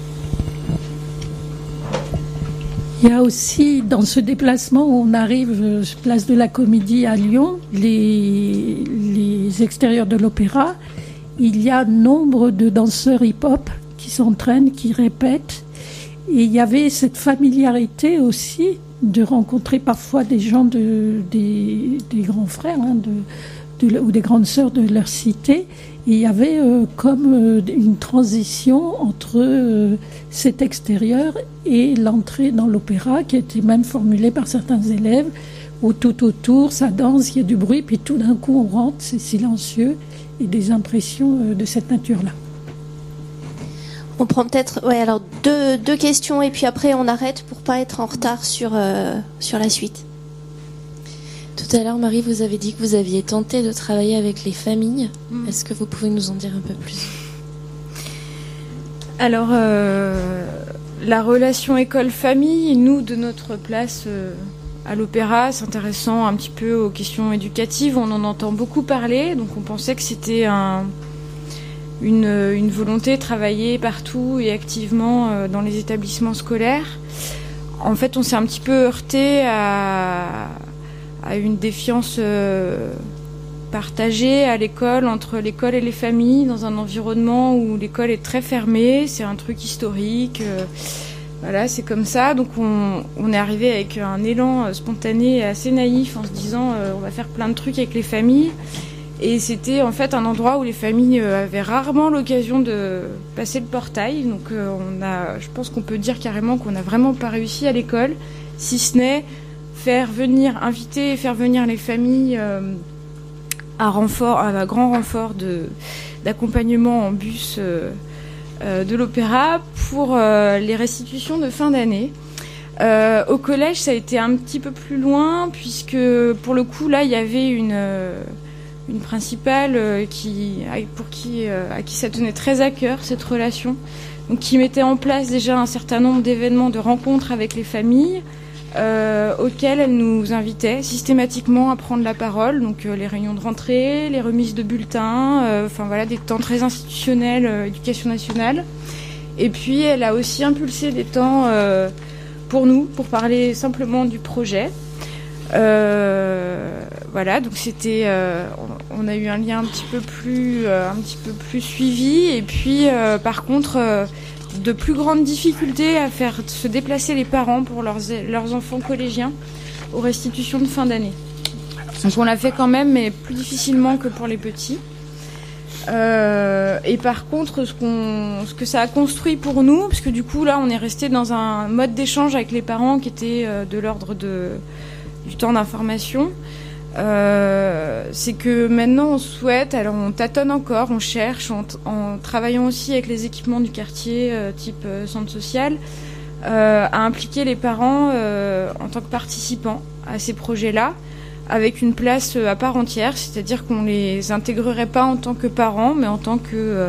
Il y a aussi, dans ce déplacement où on arrive place de la Comédie à Lyon, les extérieurs de l'opéra, il y a nombre de danseurs hip-hop qui s'entraînent, qui répètent. Et il y avait cette familiarité aussi de rencontrer parfois des gens, des grands frères ou des grandes sœurs de leur cité. Et il y avait comme une transition entre cet extérieur et l'entrée dans l'opéra, qui était même formulée par certains élèves, où tout autour, ça danse, il y a du bruit, puis tout d'un coup on rentre, c'est silencieux, et des impressions de cette nature-là. On prend peut-être alors deux questions, et puis après on arrête pour pas être en retard sur la suite. Tout à l'heure, Marie, vous avez dit que vous aviez tenté de travailler avec les familles. Est-ce que vous pouvez nous en dire un peu plus ? Alors, la relation école-famille, nous, de notre place à l'opéra, s'intéressant un petit peu aux questions éducatives, on en entend beaucoup parler. Donc, on pensait que c'était une volonté de travailler partout et activement dans les établissements scolaires. En fait, on s'est un petit peu heurté à une défiance partagée à l'école, entre l'école et les familles, dans un environnement où l'école est très fermée, c'est un truc historique, voilà, c'est comme ça. Donc on est arrivé avec un élan spontané et assez naïf en se disant on va faire plein de trucs avec les familles, et c'était en fait un endroit où les familles avaient rarement l'occasion de passer le portail. Donc je pense qu'on peut dire carrément qu'on n'a vraiment pas réussi à l'école, si ce n'est inviter et faire venir les familles à grand renfort d'accompagnement en bus de l'opéra pour les restitutions de fin d'année. Au collège, ça a été un petit peu plus loin, puisque pour le coup, là, il y avait une principale à qui ça tenait très à cœur, cette relation, donc qui mettait en place déjà un certain nombre d'événements, de rencontres avec les familles, auxquelles elle nous invitait systématiquement à prendre la parole, donc les réunions de rentrée, les remises de bulletins, des temps très institutionnels, éducation nationale. Et puis elle a aussi impulsé des temps pour nous, pour parler simplement du projet. Donc c'était, on a eu un lien un petit peu plus suivi, et puis par contre de plus grandes difficultés à faire se déplacer les parents pour leurs enfants collégiens aux restitutions de fin d'année. Donc on l'a fait quand même, mais plus difficilement que pour les petits. Et par contre, ce que ça a construit pour nous, parce que du coup là on est resté dans un mode d'échange avec les parents qui était de l'ordre du temps d'information, c'est que maintenant on souhaite, alors on tâtonne encore, on cherche, en travaillant aussi avec les équipements du quartier type centre social, à impliquer les parents en tant que participants à ces projets-là, avec une place à part entière, c'est-à-dire qu'on les intégrerait pas en tant que parents, mais en tant que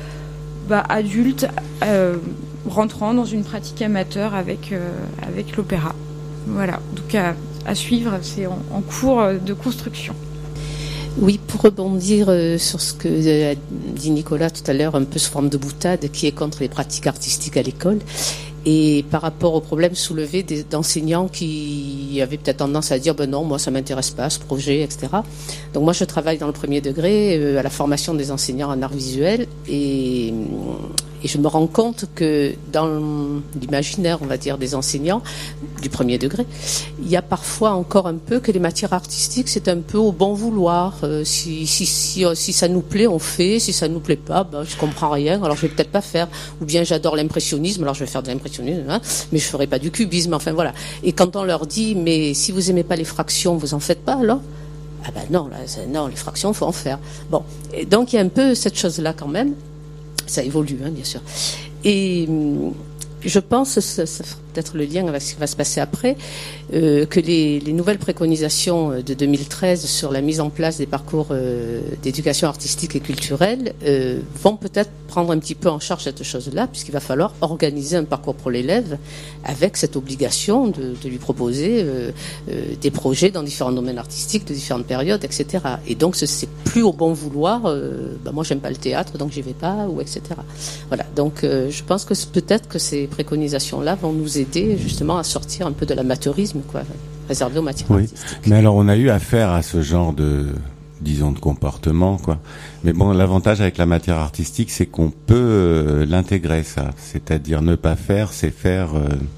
adultes rentrant dans une pratique amateur avec l'opéra. Voilà, donc à suivre, c'est en cours de construction. Oui, pour rebondir sur ce que dit Nicolas tout à l'heure, un peu sous forme de boutade, qui est contre les pratiques artistiques à l'école, et par rapport au problème soulevé d'enseignants qui avaient peut-être tendance à dire non, moi ça m'intéresse pas ce projet, etc. Donc moi je travaille dans le premier degré à la formation des enseignants en art visuel, et je me rends compte que dans l'imaginaire, on va dire, des enseignants du premier degré, il y a parfois encore un peu que les matières artistiques, c'est un peu au bon vouloir. Si ça nous plaît, on fait. Si ça nous plaît pas, je comprends rien, alors je vais peut-être pas faire. Ou bien j'adore l'impressionnisme, alors je vais faire de l'impressionnisme, mais je ferai pas du cubisme. Enfin voilà. Et quand on leur dit, mais si vous aimez pas les fractions, vous en faites pas alors? Ah ben non, les fractions, faut en faire. Bon, et donc il y a un peu cette chose-là quand même. Ça évolue, bien sûr. Et je pense, ça fera peut-être le lien avec ce qui va se passer après, que les nouvelles préconisations de 2013 sur la mise en place des parcours d'éducation artistique et culturelle vont peut-être prendre un petit peu en charge cette chose-là, puisqu'il va falloir organiser un parcours pour l'élève avec cette obligation de lui proposer des projets dans différents domaines artistiques, de différentes périodes, etc. Et donc c'est plus au bon vouloir, moi j'aime pas le théâtre, donc j'y vais pas, ou etc. Voilà, donc je pense que peut-être que ces préconisations-là vont nous aider justement à sortir un peu de l'amateurisme, réservé aux matières artistiques. Mais alors on a eu affaire à ce genre de comportement, Mais bon, l'avantage avec la matière artistique, c'est qu'on peut l'intégrer, ça. C'est-à-dire ne pas faire, c'est faire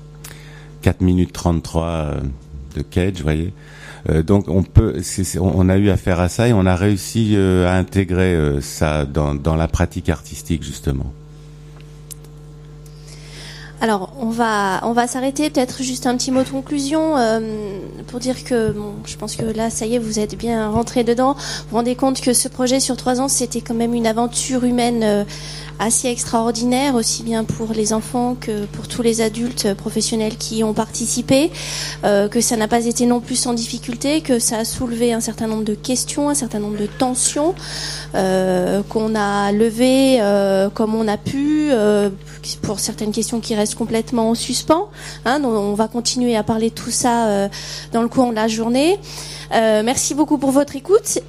4 minutes 33 de Cage, vous voyez. Donc on a eu affaire à ça et on a réussi à intégrer ça dans la pratique artistique, justement. Alors, on va s'arrêter, peut-être juste un petit mot de conclusion pour dire que, je pense que là, ça y est, vous êtes bien rentrés dedans. Vous vous rendez compte que ce projet sur 3 ans, c'était quand même une aventure humaine assez extraordinaire, aussi bien pour les enfants que pour tous les adultes professionnels qui y ont participé, que ça n'a pas été non plus sans difficulté, que ça a soulevé un certain nombre de questions, un certain nombre de tensions, qu'on a levées comme on a pu, pour certaines questions qui restent complètement en suspens. Donc on va continuer à parler de tout ça dans le cours de la journée. Merci beaucoup pour votre écoute